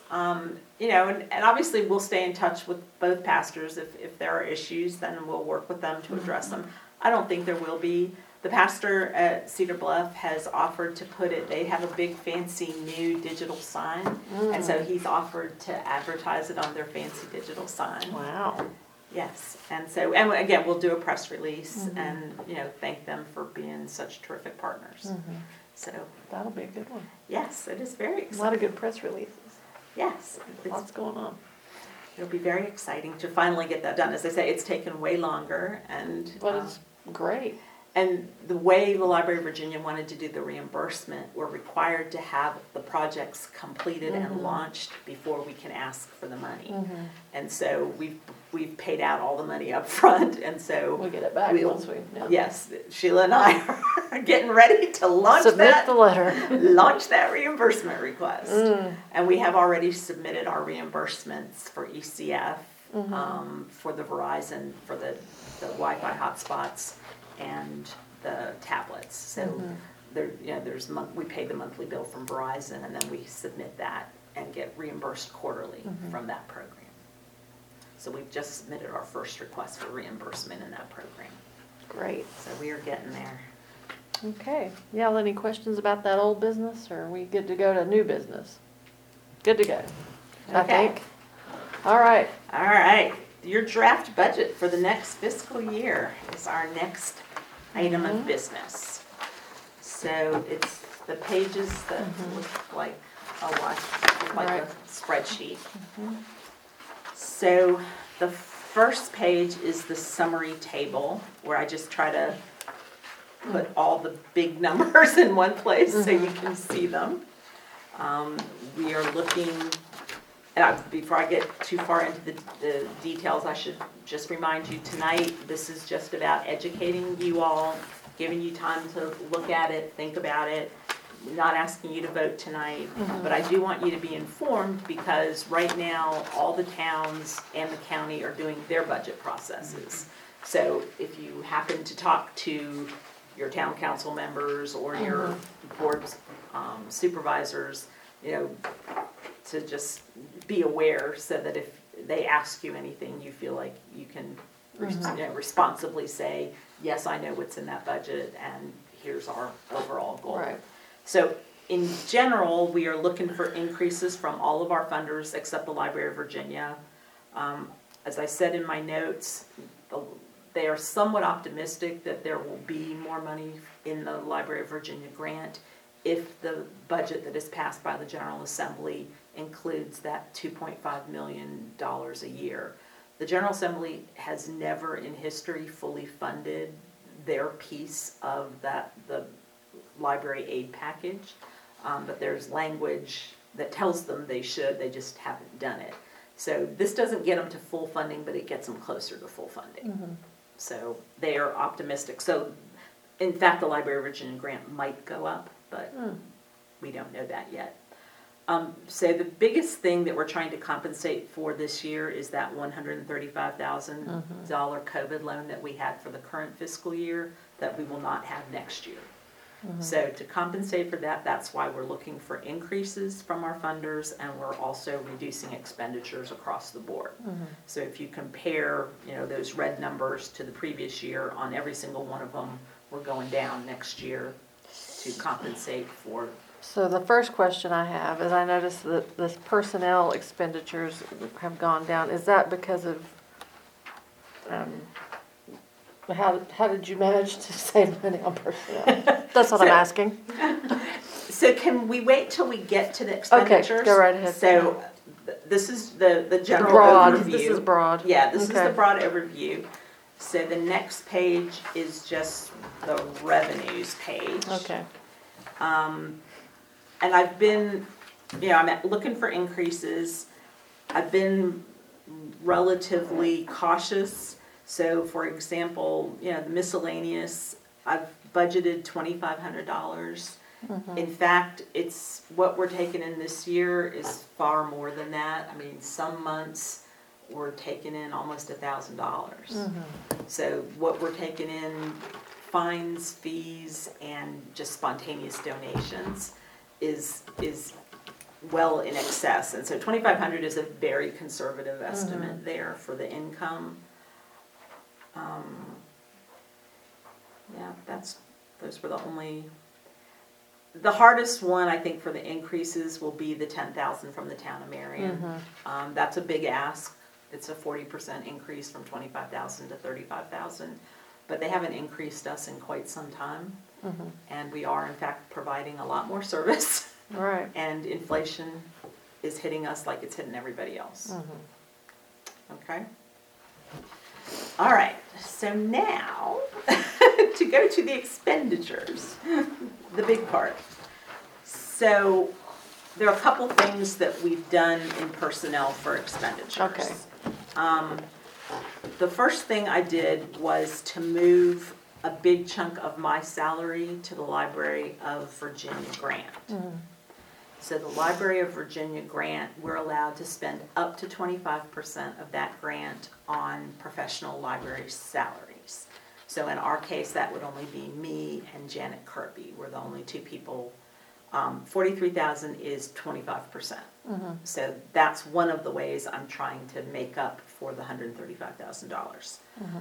and obviously we'll stay in touch with both pastors. If there are issues, then we'll work with them to address them. I don't think there will be. The pastor at Cedar Bluff has offered to they have a big fancy new digital sign, and so he's offered to advertise it on their fancy digital sign. Wow. Yes, and again, we'll do a press release and, thank them for being such terrific partners. So, That'll be a good one. yes, it is very A lot exciting. of good press releases. Yes, Lots going on. it'll be very exciting to finally get that done. As I say, it's taken way longer, and But it's great. and the way the Library of Virginia wanted to do the reimbursement, we're required to have the projects completed and launched before we can ask for the money. And so we've paid out all the money up front, and so We'll get it back We'll- once we. Yeah. yes, Sheila and I are getting ready to launch Submit that. the letter. Launch that reimbursement request. And we have already submitted our reimbursements for ECF, for the Verizon, for the Wi-Fi hotspots and the tablets. So we pay the monthly bill from Verizon, and then we submit that and get reimbursed quarterly from that program. So we've just submitted our first request for reimbursement in that program. Great. So we are getting there. Okay. Y'all any questions about that old business, or are we good to go to new business? Good to go, I Okay. think. All right. All right, your draft budget for the next fiscal year is our next item of business. So it's the pages that look like like Right. a spreadsheet. So the first page is the summary table, where I just try to put all the big numbers in one place so you can see them. We are looking, before I get too far into the details, I should just remind you tonight, this is just about educating you all, giving you time to look at it, think about it, not asking you to vote tonight, but I do want you to be informed, because right now, all the towns and the county are doing their budget processes. So if you happen to talk to your town council members or your board supervisors, to just be aware, so that if they ask you anything, you feel like you can responsibly say, yes, I know what's in that budget, and here's our overall goal. Right. So in general, we are looking for increases from all of our funders except the Library of Virginia. As I said in my notes, they are somewhat optimistic that there will be more money in the Library of Virginia grant if the budget that is passed by the General Assembly includes that $2.5 million a year. The General Assembly has never in history fully funded their piece of the library aid package, but there's language that tells them they should, they just haven't done it. So this doesn't get them to full funding, but it gets them closer to full funding. So they are optimistic. So in fact, the Library of Virginia grant might go up, but we don't know that yet. So the biggest thing that we're trying to compensate for this year is that $135,000 COVID loan that we had for the current fiscal year that we will not have next year. So to compensate for that, that's why we're looking for increases from our funders, and we're also reducing expenditures across the board. So if you compare, those red numbers to the previous year, on every single one of them, we're going down next year to compensate for. So the first question I have is, I noticed that the personnel expenditures have gone down. Is that because of, how did you manage to save money on personnel? That's what I'm asking. So can we wait till we get to the expenditures? Okay, go right ahead. So this is the general Broad, overview. this is broad. Yeah, this is Okay. the broad overview. So the next page is just the revenues page. Okay. And I've been, I'm looking for increases. I've been relatively cautious. So for example, the miscellaneous, I've budgeted $2,500. In fact, it's what we're taking in this year is far more than that. I mean, some months we're taking in almost $1,000. So what we're taking in, fines, fees, and just spontaneous donations is well in excess. And so $2,500 is a very conservative estimate there for the income. Yeah, those were the only. The hardest one, I think, for the increases will be the $10,000 from the town of Marion. That's a big ask. It's a 40% increase from $25,000 to $35,000, but they haven't increased us in quite some time, and we are in fact providing a lot more service. Right. And inflation is hitting us like it's hitting everybody else. Okay. All right. So now to go to the expenditures, the big part. So there are a couple things that we've done in personnel for expenditures. Okay. The first thing I did was to move a big chunk of my salary to the Library of Virginia grant. So the Library of Virginia grant, we're allowed to spend up to 25% of that grant on professional library salaries. So in our case, that would only be me and Janet Kirby. We're the only two people. $43,000 is 25%. So that's one of the ways I'm trying to make up for the $135,000.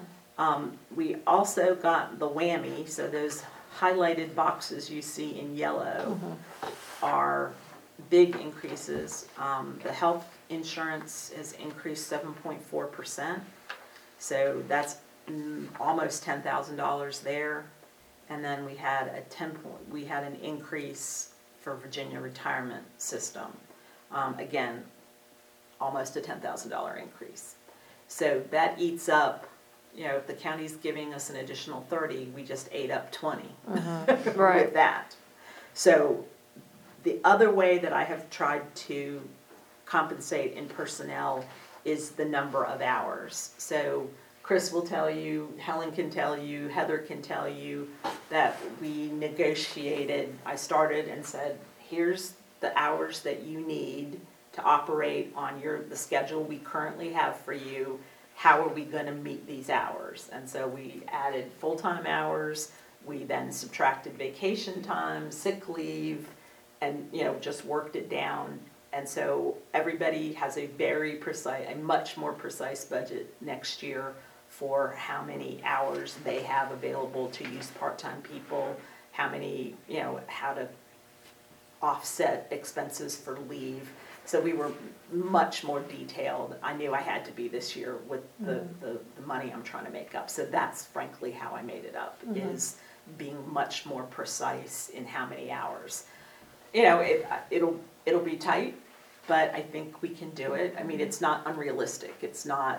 We also got the whammy, so those highlighted boxes you see in yellow are big increases. The health insurance has increased 7.4%, so that's almost $10,000 there. And then we had an increase for Virginia retirement system. Again, almost a $10,000 increase. So that eats up, if the county's giving us an additional 30, we just ate up 20 Right. with that. So the other way that I have tried to compensate in personnel is the number of hours. So Chris will tell you, Helen can tell you, Heather can tell you that we negotiated. I started and said, here's the hours that you need to operate on the schedule we currently have for you. How are we going to meet these hours? And so we added full-time hours. We then subtracted vacation time, sick leave, and just worked it down. And so everybody has a much more precise budget next year for how many hours they have available to use part-time people, how to offset expenses for leave. So we were much more detailed. I knew I had to be this year with the money I'm trying to make up. So that's frankly how I made it up, is being much more precise in how many hours. You know, it'll be tight, but I think we can do it. I mean, it's not unrealistic. It's not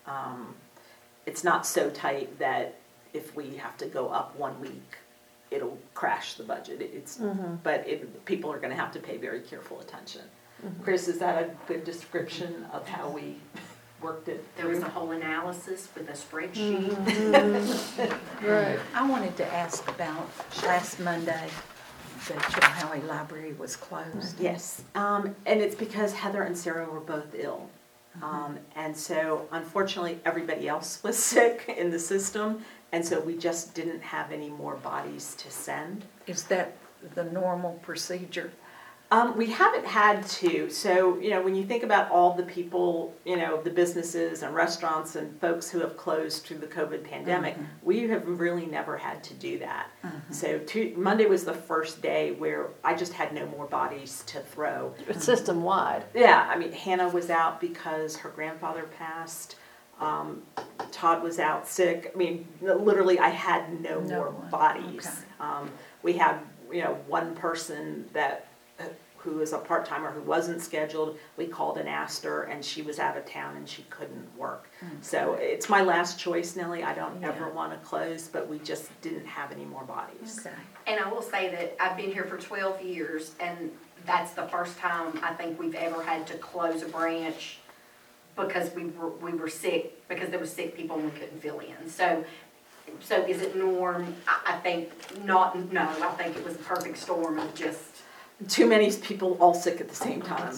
so tight that if we have to go up 1 week, it'll crash the budget. But people are going to have to pay very careful attention. Chris, is that a good description of how we worked it? There was a whole analysis with a spreadsheet. Right. I wanted to ask about last Monday, the Chilhowee Library was closed. Yes, and it's because Heather and Sarah were both ill. And so unfortunately, everybody else was sick in the system, and so we just didn't have any more bodies to send. Is that the normal procedure? We haven't had to. So, you know, when you think about all the people, you know, the businesses and restaurants and folks who have closed through the COVID pandemic, we have really never had to do that. So Monday was the first day where I just had no more bodies to throw. It's system-wide. Yeah, I mean, Hannah was out because her grandfather passed. Todd was out sick. I mean, literally, I had no more one. bodies. Okay. We had, you know, one person who is a part-timer who wasn't scheduled. We called and asked her, and she was out of town and she couldn't work. So it's my last choice, Nellie. I don't ever want to close, but we just didn't have any more bodies. Okay. And I will say that I've been here for 12 years, and that's the first time I think we've ever had to close a branch because we were sick, because there were sick people and we couldn't fill in. So is it norm? I think not. No, I think it was a perfect storm of just Too many people all sick at the same time.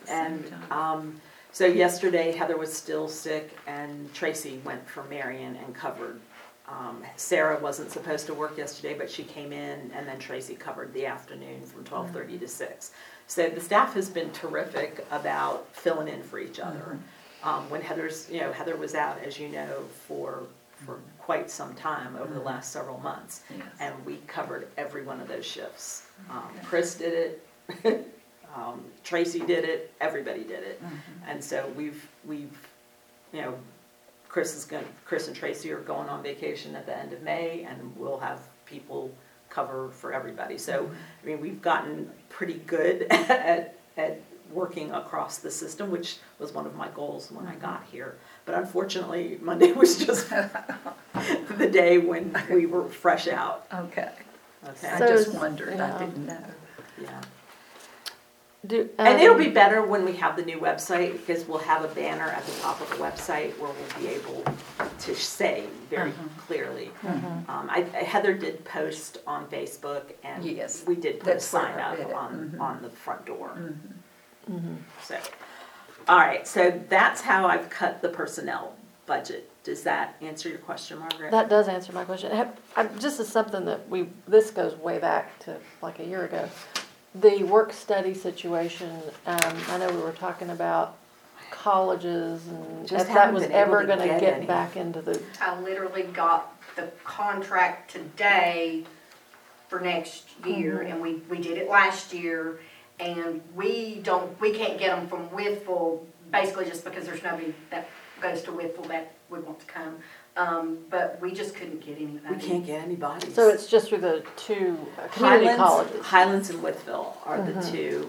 So yesterday Heather was still sick and Tracy went for Marion and covered. Sarah wasn't supposed to work yesterday, but she came in, and then Tracy covered the afternoon from 12:30 to 6. So the staff has been terrific about filling in for each other. When Heather was out, as you know, for quite some time over the last several months, and we covered every one of those shifts. Chris did it, Tracy did it, everybody did it, and so we've you know, Chris and Tracy are going on vacation at the end of May, and we'll have people cover for everybody. So I mean, we've gotten pretty good at working across the system, which was one of my goals when I got here. But unfortunately, Monday was just the day when we were fresh out. Okay. Okay. I So just is- wondered, yeah. I didn't know. Yeah. And And it'll be better when we have the new website, because we'll have a banner at the top of the website where we'll be able to say very clearly. Heather did post on Facebook, and Yes, we did put a that's where sign I up read it. on the front door. So, all right, so that's how I've cut the personnel budget. Does that answer your question, Margaret? That does answer my question. Just as something that this goes way back to like a year ago. The work-study situation, I know we were talking about colleges and Just if that haven't was been able ever to gonna get get any. back into the, I literally got the contract today for next year, and we did it last year, and we can't get them from Whitfield, basically just because there's nobody that goes to Whitfield that would want to come. But we just couldn't get anybody. We can't get anybody. so it's just through the two community colleges. Highlands and Whitfield are the two.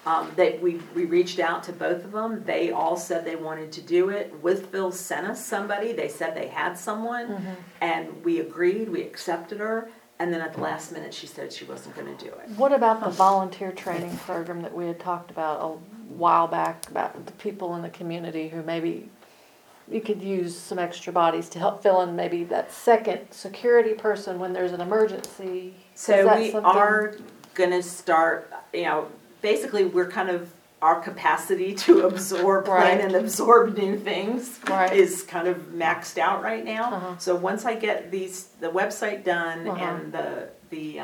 We reached out to both of them. They all said they wanted to do it. Whitfield sent us somebody. They said they had someone, and we agreed. We accepted her. And then at the last minute, she said she wasn't going to do it. What about the volunteer training program that we had talked about a while back, about the people in the community who maybe you could use some extra bodies to help fill in maybe that second security person when there's an emergency? Is So that we something- are going to start, you know, basically we're kind of, our capacity to absorb, plan Right. and absorb new things Right. is kind of maxed out right now. Uh-huh. So once I get the website done Uh-huh. and the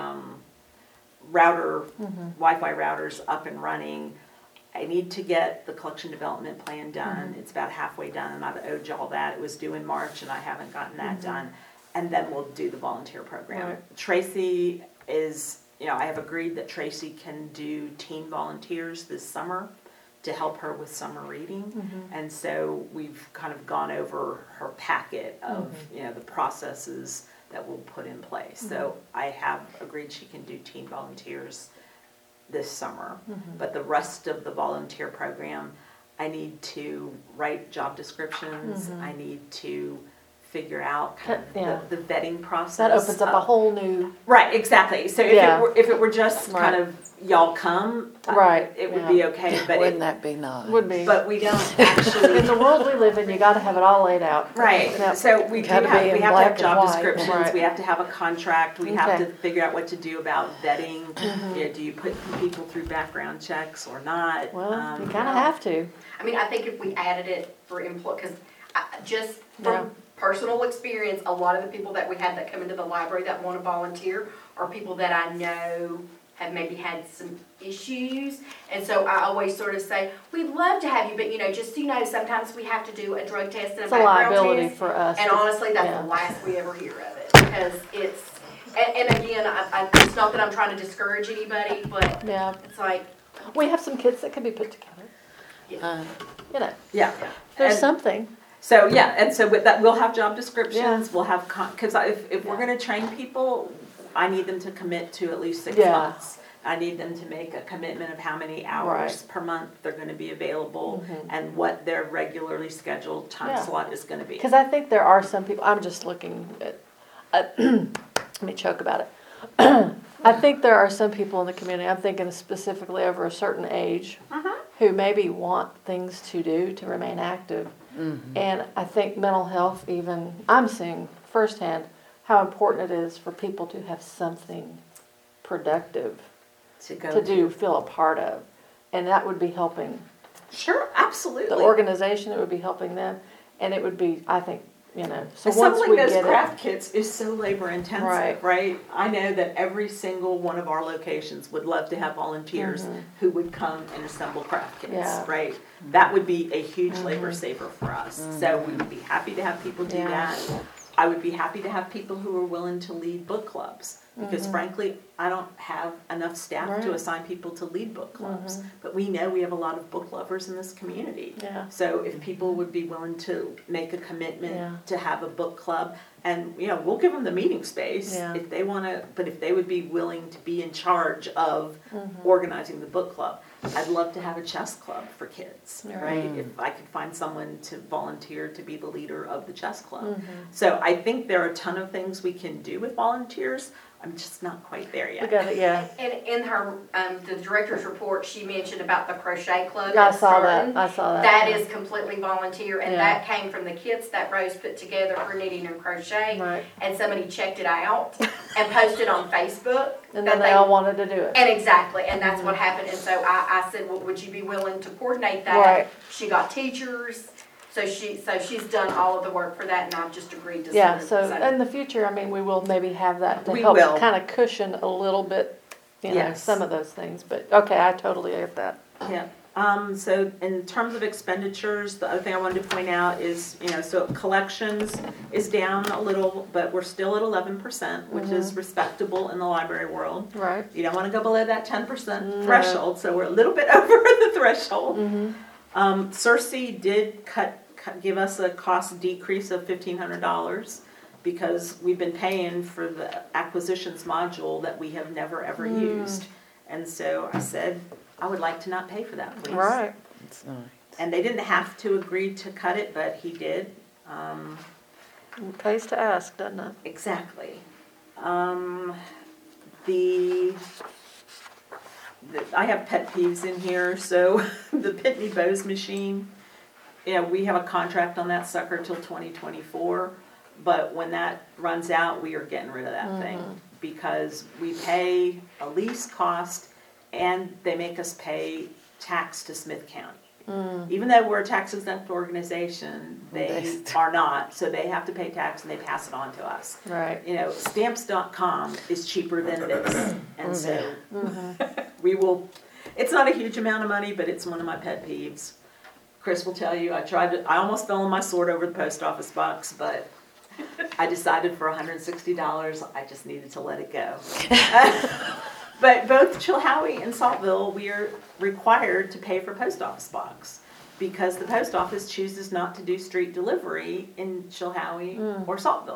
router, Wi-Fi routers up and running, I need to get the collection development plan done. It's about halfway done, and I've owed y'all that. It was due in March, and I haven't gotten that done. And then we'll do the volunteer program. Right. Tracy is, you know, I have agreed that Tracy can do teen volunteers this summer to help her with summer reading. And so we've kind of gone over her packet of, you know, the processes that we'll put in place. So I have agreed she can do teen volunteers this summer. But the rest of the volunteer program, I need to write job descriptions. I need to figure out kind of Yeah. the vetting process. That opens up a whole new, Right, exactly. So Yeah. if it were just Right. kind of y'all come, Right, it would yeah. be okay. But Wouldn't that be nice? would be. but we don't In actually. the world we live in, you gotta have it all laid out. Right, Yep. so we do Gotta have, be in we have to black have and job white. descriptions, Right. we have to have a contract, we have Okay. to figure out what to do about vetting. You know, do you put people through background checks or not? Well, you Um, kinda have to. I mean, I think if we added it for employee, because just Yeah. from personal experience, a lot of the people that we have that come into the library that want to volunteer are people that I know have maybe had some issues. And so I always sort of say, we'd love to have you, but just so you know, sometimes we have to do a drug test and a It's a background liability test. for us. And honestly, that's Yeah. the last we ever hear of it, because it's, and again, it's not that I'm trying to discourage anybody, but Yeah, it's like, we have some kids that can be put together, you know, Yeah. there's And- something. So, yeah, and so with that, we'll have job descriptions, Yeah. we'll have, because if we're gonna train people, I need them to commit to at least 6 Yeah. months. I need them to make a commitment of how many hours Right. per month they're gonna be available and what their regularly scheduled time Yeah. slot is gonna be. Because I think there are some people, I'm just looking at, let me choke about it. I think there are some people in the community, I'm thinking specifically over a certain age, who maybe want things to do to remain active. And I think mental health even, I'm seeing firsthand how important it is for people to have something productive to do, feel a part of. And that would be helping Sure, absolutely. the organization, it would be helping them, and it would be, I think, so once Assembling we those get it. craft kits is so labor intensive, Right. right? I know that every single one of our locations would love to have volunteers who would come and assemble craft kits, Yeah. right? That would be a huge labor saver for us. So we would be happy to have people do Yeah. that. I would be happy to have people who are willing to lead book clubs. Because frankly, I don't have enough staff to Right. assign people to lead book clubs. But we know we have a lot of book lovers in this community. Yeah. So if people would be willing to make a commitment Yeah. to have a book club, and, we'll give them the meeting space Yeah. if they wanna, but if they would be willing to be in charge of organizing the book club. I'd love to have a chess club for kids, right? If I could find someone to volunteer to be the leader of the chess club. So I think there are a ton of things we can do with volunteers. I'm just not quite there We yet. got it, yeah. and in her, the director's report, she mentioned about the crochet club. I that's saw starting. that, I saw that. That yeah. is completely volunteer, and Yeah. that came from the kits that Rose put together for knitting and crochet. Right. And somebody checked it out and posted on Facebook. And that then they all wanted to do it. And exactly, and that's what happened, and so I said, well, would you be willing to coordinate that? Right. She got teachers, so she's done all of the work for that, and I've just agreed to Yeah, sort of. so in the future, I mean, we will maybe have that to We help will. kind of cushion a little bit, Yes. some of those things, but, okay, I totally get that. Yeah, so in terms of expenditures, the other thing I wanted to point out is, so collections is down a little, but we're still at 11%, which is respectable in the library world. Right. You don't wanna go below that 10% threshold, so we're a little bit over the threshold. Cersei did give us a cost decrease of $1,500 because we've been paying for the acquisitions module that we have never ever used. And so I said, I would like to not pay for that, please. Right. It's nice. And they didn't have to agree to cut it, but he did. It pays to ask, doesn't it? Exactly. I have pet peeves in here, so the Pitney Bowes machine, we have a contract on that sucker till 2024, but when that runs out, we are getting rid of that thing because we pay a lease cost and they make us pay tax to Smith County. Even though we're a tax exempt organization, they are not, so they have to pay tax and they pass it on to us. Right. Stamps.com is cheaper than this, and so we will, it's not a huge amount of money, but it's one of my pet peeves. Chris will tell you, I almost fell on my sword over the post office box, but I decided for $160, I just needed to let it go. But both Chilhowie and Saltville, we are required to pay for post office box because the post office chooses not to do street delivery in Chilhowie or Saltville.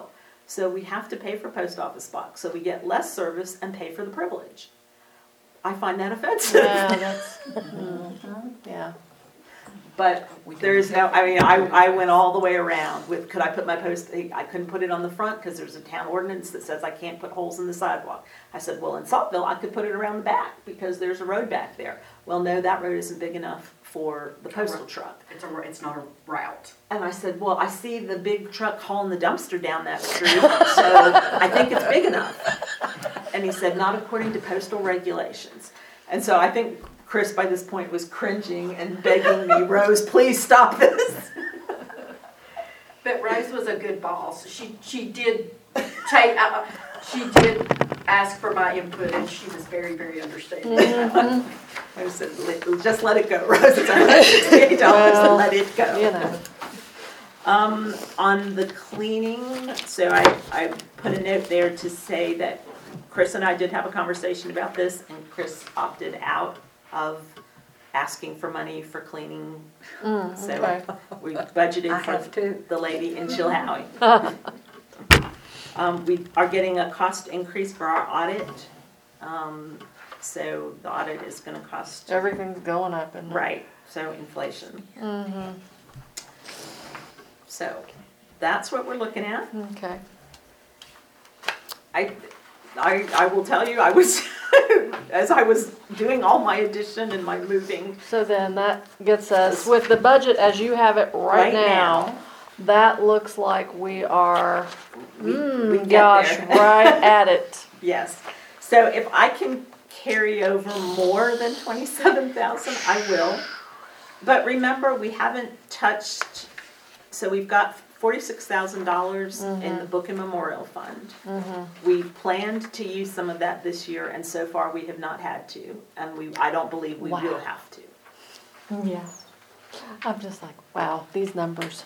So we have to pay for post office box, so we get less service and pay for the privilege. I find that offensive. Yeah, that's, yeah. But there's no, I mean, I went all the way around with, could I put my post, I couldn't put it on the front because there's a town ordinance that says I can't put holes in the sidewalk. I said, well, in Saltville, I could put it around the back because there's a road back there. Well, no, that road isn't big enough for the postal truck. It's not a route. And I said, well, I see the big truck hauling the dumpster down that street, so I think it's big enough. And he said, not according to postal regulations. And so I think Chris, by this point, was cringing and begging me, Rose, please stop this. But Rose was a good boss. She did take, she did ask for my input, and she was very, very understanding. I said, just let it go, Rose. It's $168 and let it go. You know. On the cleaning, so I put a note there to say that Chris and I did have a conversation about this, and Chris opted out of asking for money for cleaning. So okay. we budgeted I have for to. the lady in Chilhowie. We are getting a cost increase for our audit. So the audit is gonna cost, Everything's going up, and right, so inflation. Mm-hmm. So that's what we're looking at. Okay. I will tell you, I was, as I was doing all my addition and my moving, So then that gets us, with the budget as you have it right now, that looks like we are, we get gosh, there. right at it. Yes. So if I can carry over more than 27,000, I will. But remember, we haven't touched, so we've got $46,000 in the Book and Memorial Fund. We planned to use some of that this year, and so far we have not had to, and I don't believe we Wow. will have to. Yeah. I'm just like, wow, these numbers.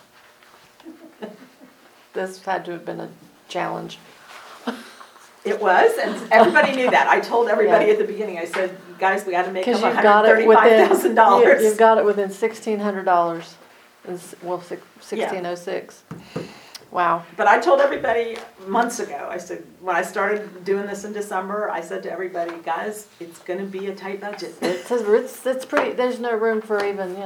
This had to have been a challenge. It was, and everybody knew that. I told everybody Yeah. at the beginning, I said, guys, we got to make up Because you've got it within, $135,000. you've got it within $1,600. Well, 1606. Wow. But I told everybody months ago, I said, when I started doing this in December, I said to everybody, guys, it's going to be a tight budget. It's pretty, there's no room for even,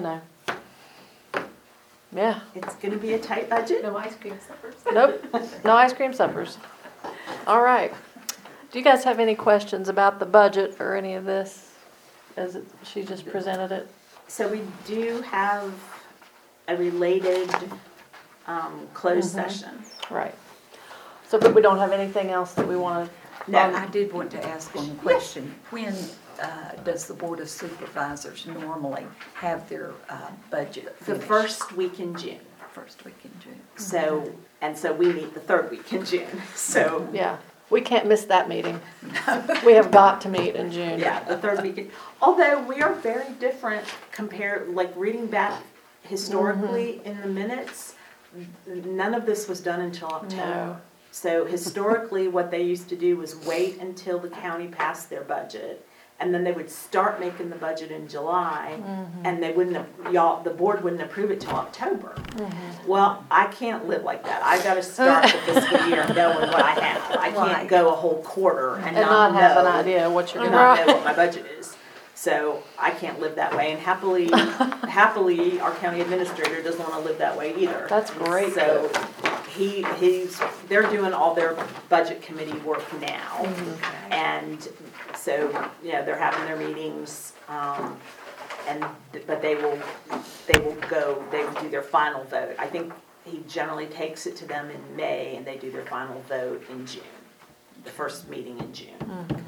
yeah. It's going to be a tight budget. No ice cream suppers. Nope, no ice cream suppers. All right. Do you guys have any questions about the budget or any of this as she just presented it? So we do have a related closed session. Right. So, but we don't have anything else that we want to. No, I did want to ask one question. When does the Board of Supervisors normally have their budget the finished? first week in June. First week in June. So, and so we meet the third week in June. So, Yeah, we can't miss that meeting. We have got to meet in June. yeah, the third week. Although we are very different compared, like reading back historically in the minutes, none of this was done until October. No. So historically, what they used to do was wait until the county passed their budget, and then they would start making the budget in July, and they wouldn't have, the board wouldn't approve it till October. Well, I can't live like that. I gotta start the fiscal year knowing what I have. I can't Right. go a whole quarter and And not not have an know, idea what you're and going not know what my budget is. So I can't live that way, and happily, our county administrator doesn't wanna live that way either. That's great. So they're doing all their budget committee work now. And so, they're having their meetings, but they will do their final vote. I think he generally takes it to them in May, and they do their final vote in June, the first meeting in June.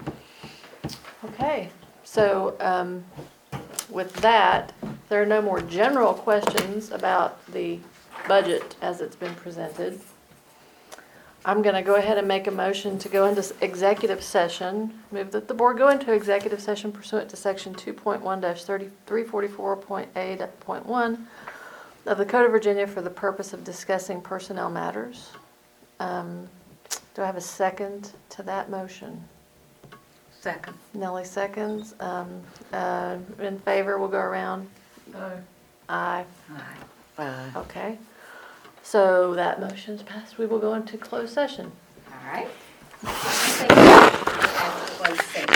Okay, so with that, there are no more general questions about the budget as it's been presented. I'm going to go ahead and make a motion to go into executive session. Move that the board go into executive session pursuant to section 2.1-344.8.1 of the Code of Virginia for the purpose of discussing personnel matters. Do I have a second to that motion? Second. Nellie seconds. In favor, we'll go around. Aye. Aye. Okay. So that motion's passed. We will go into closed session. All right. Closed session.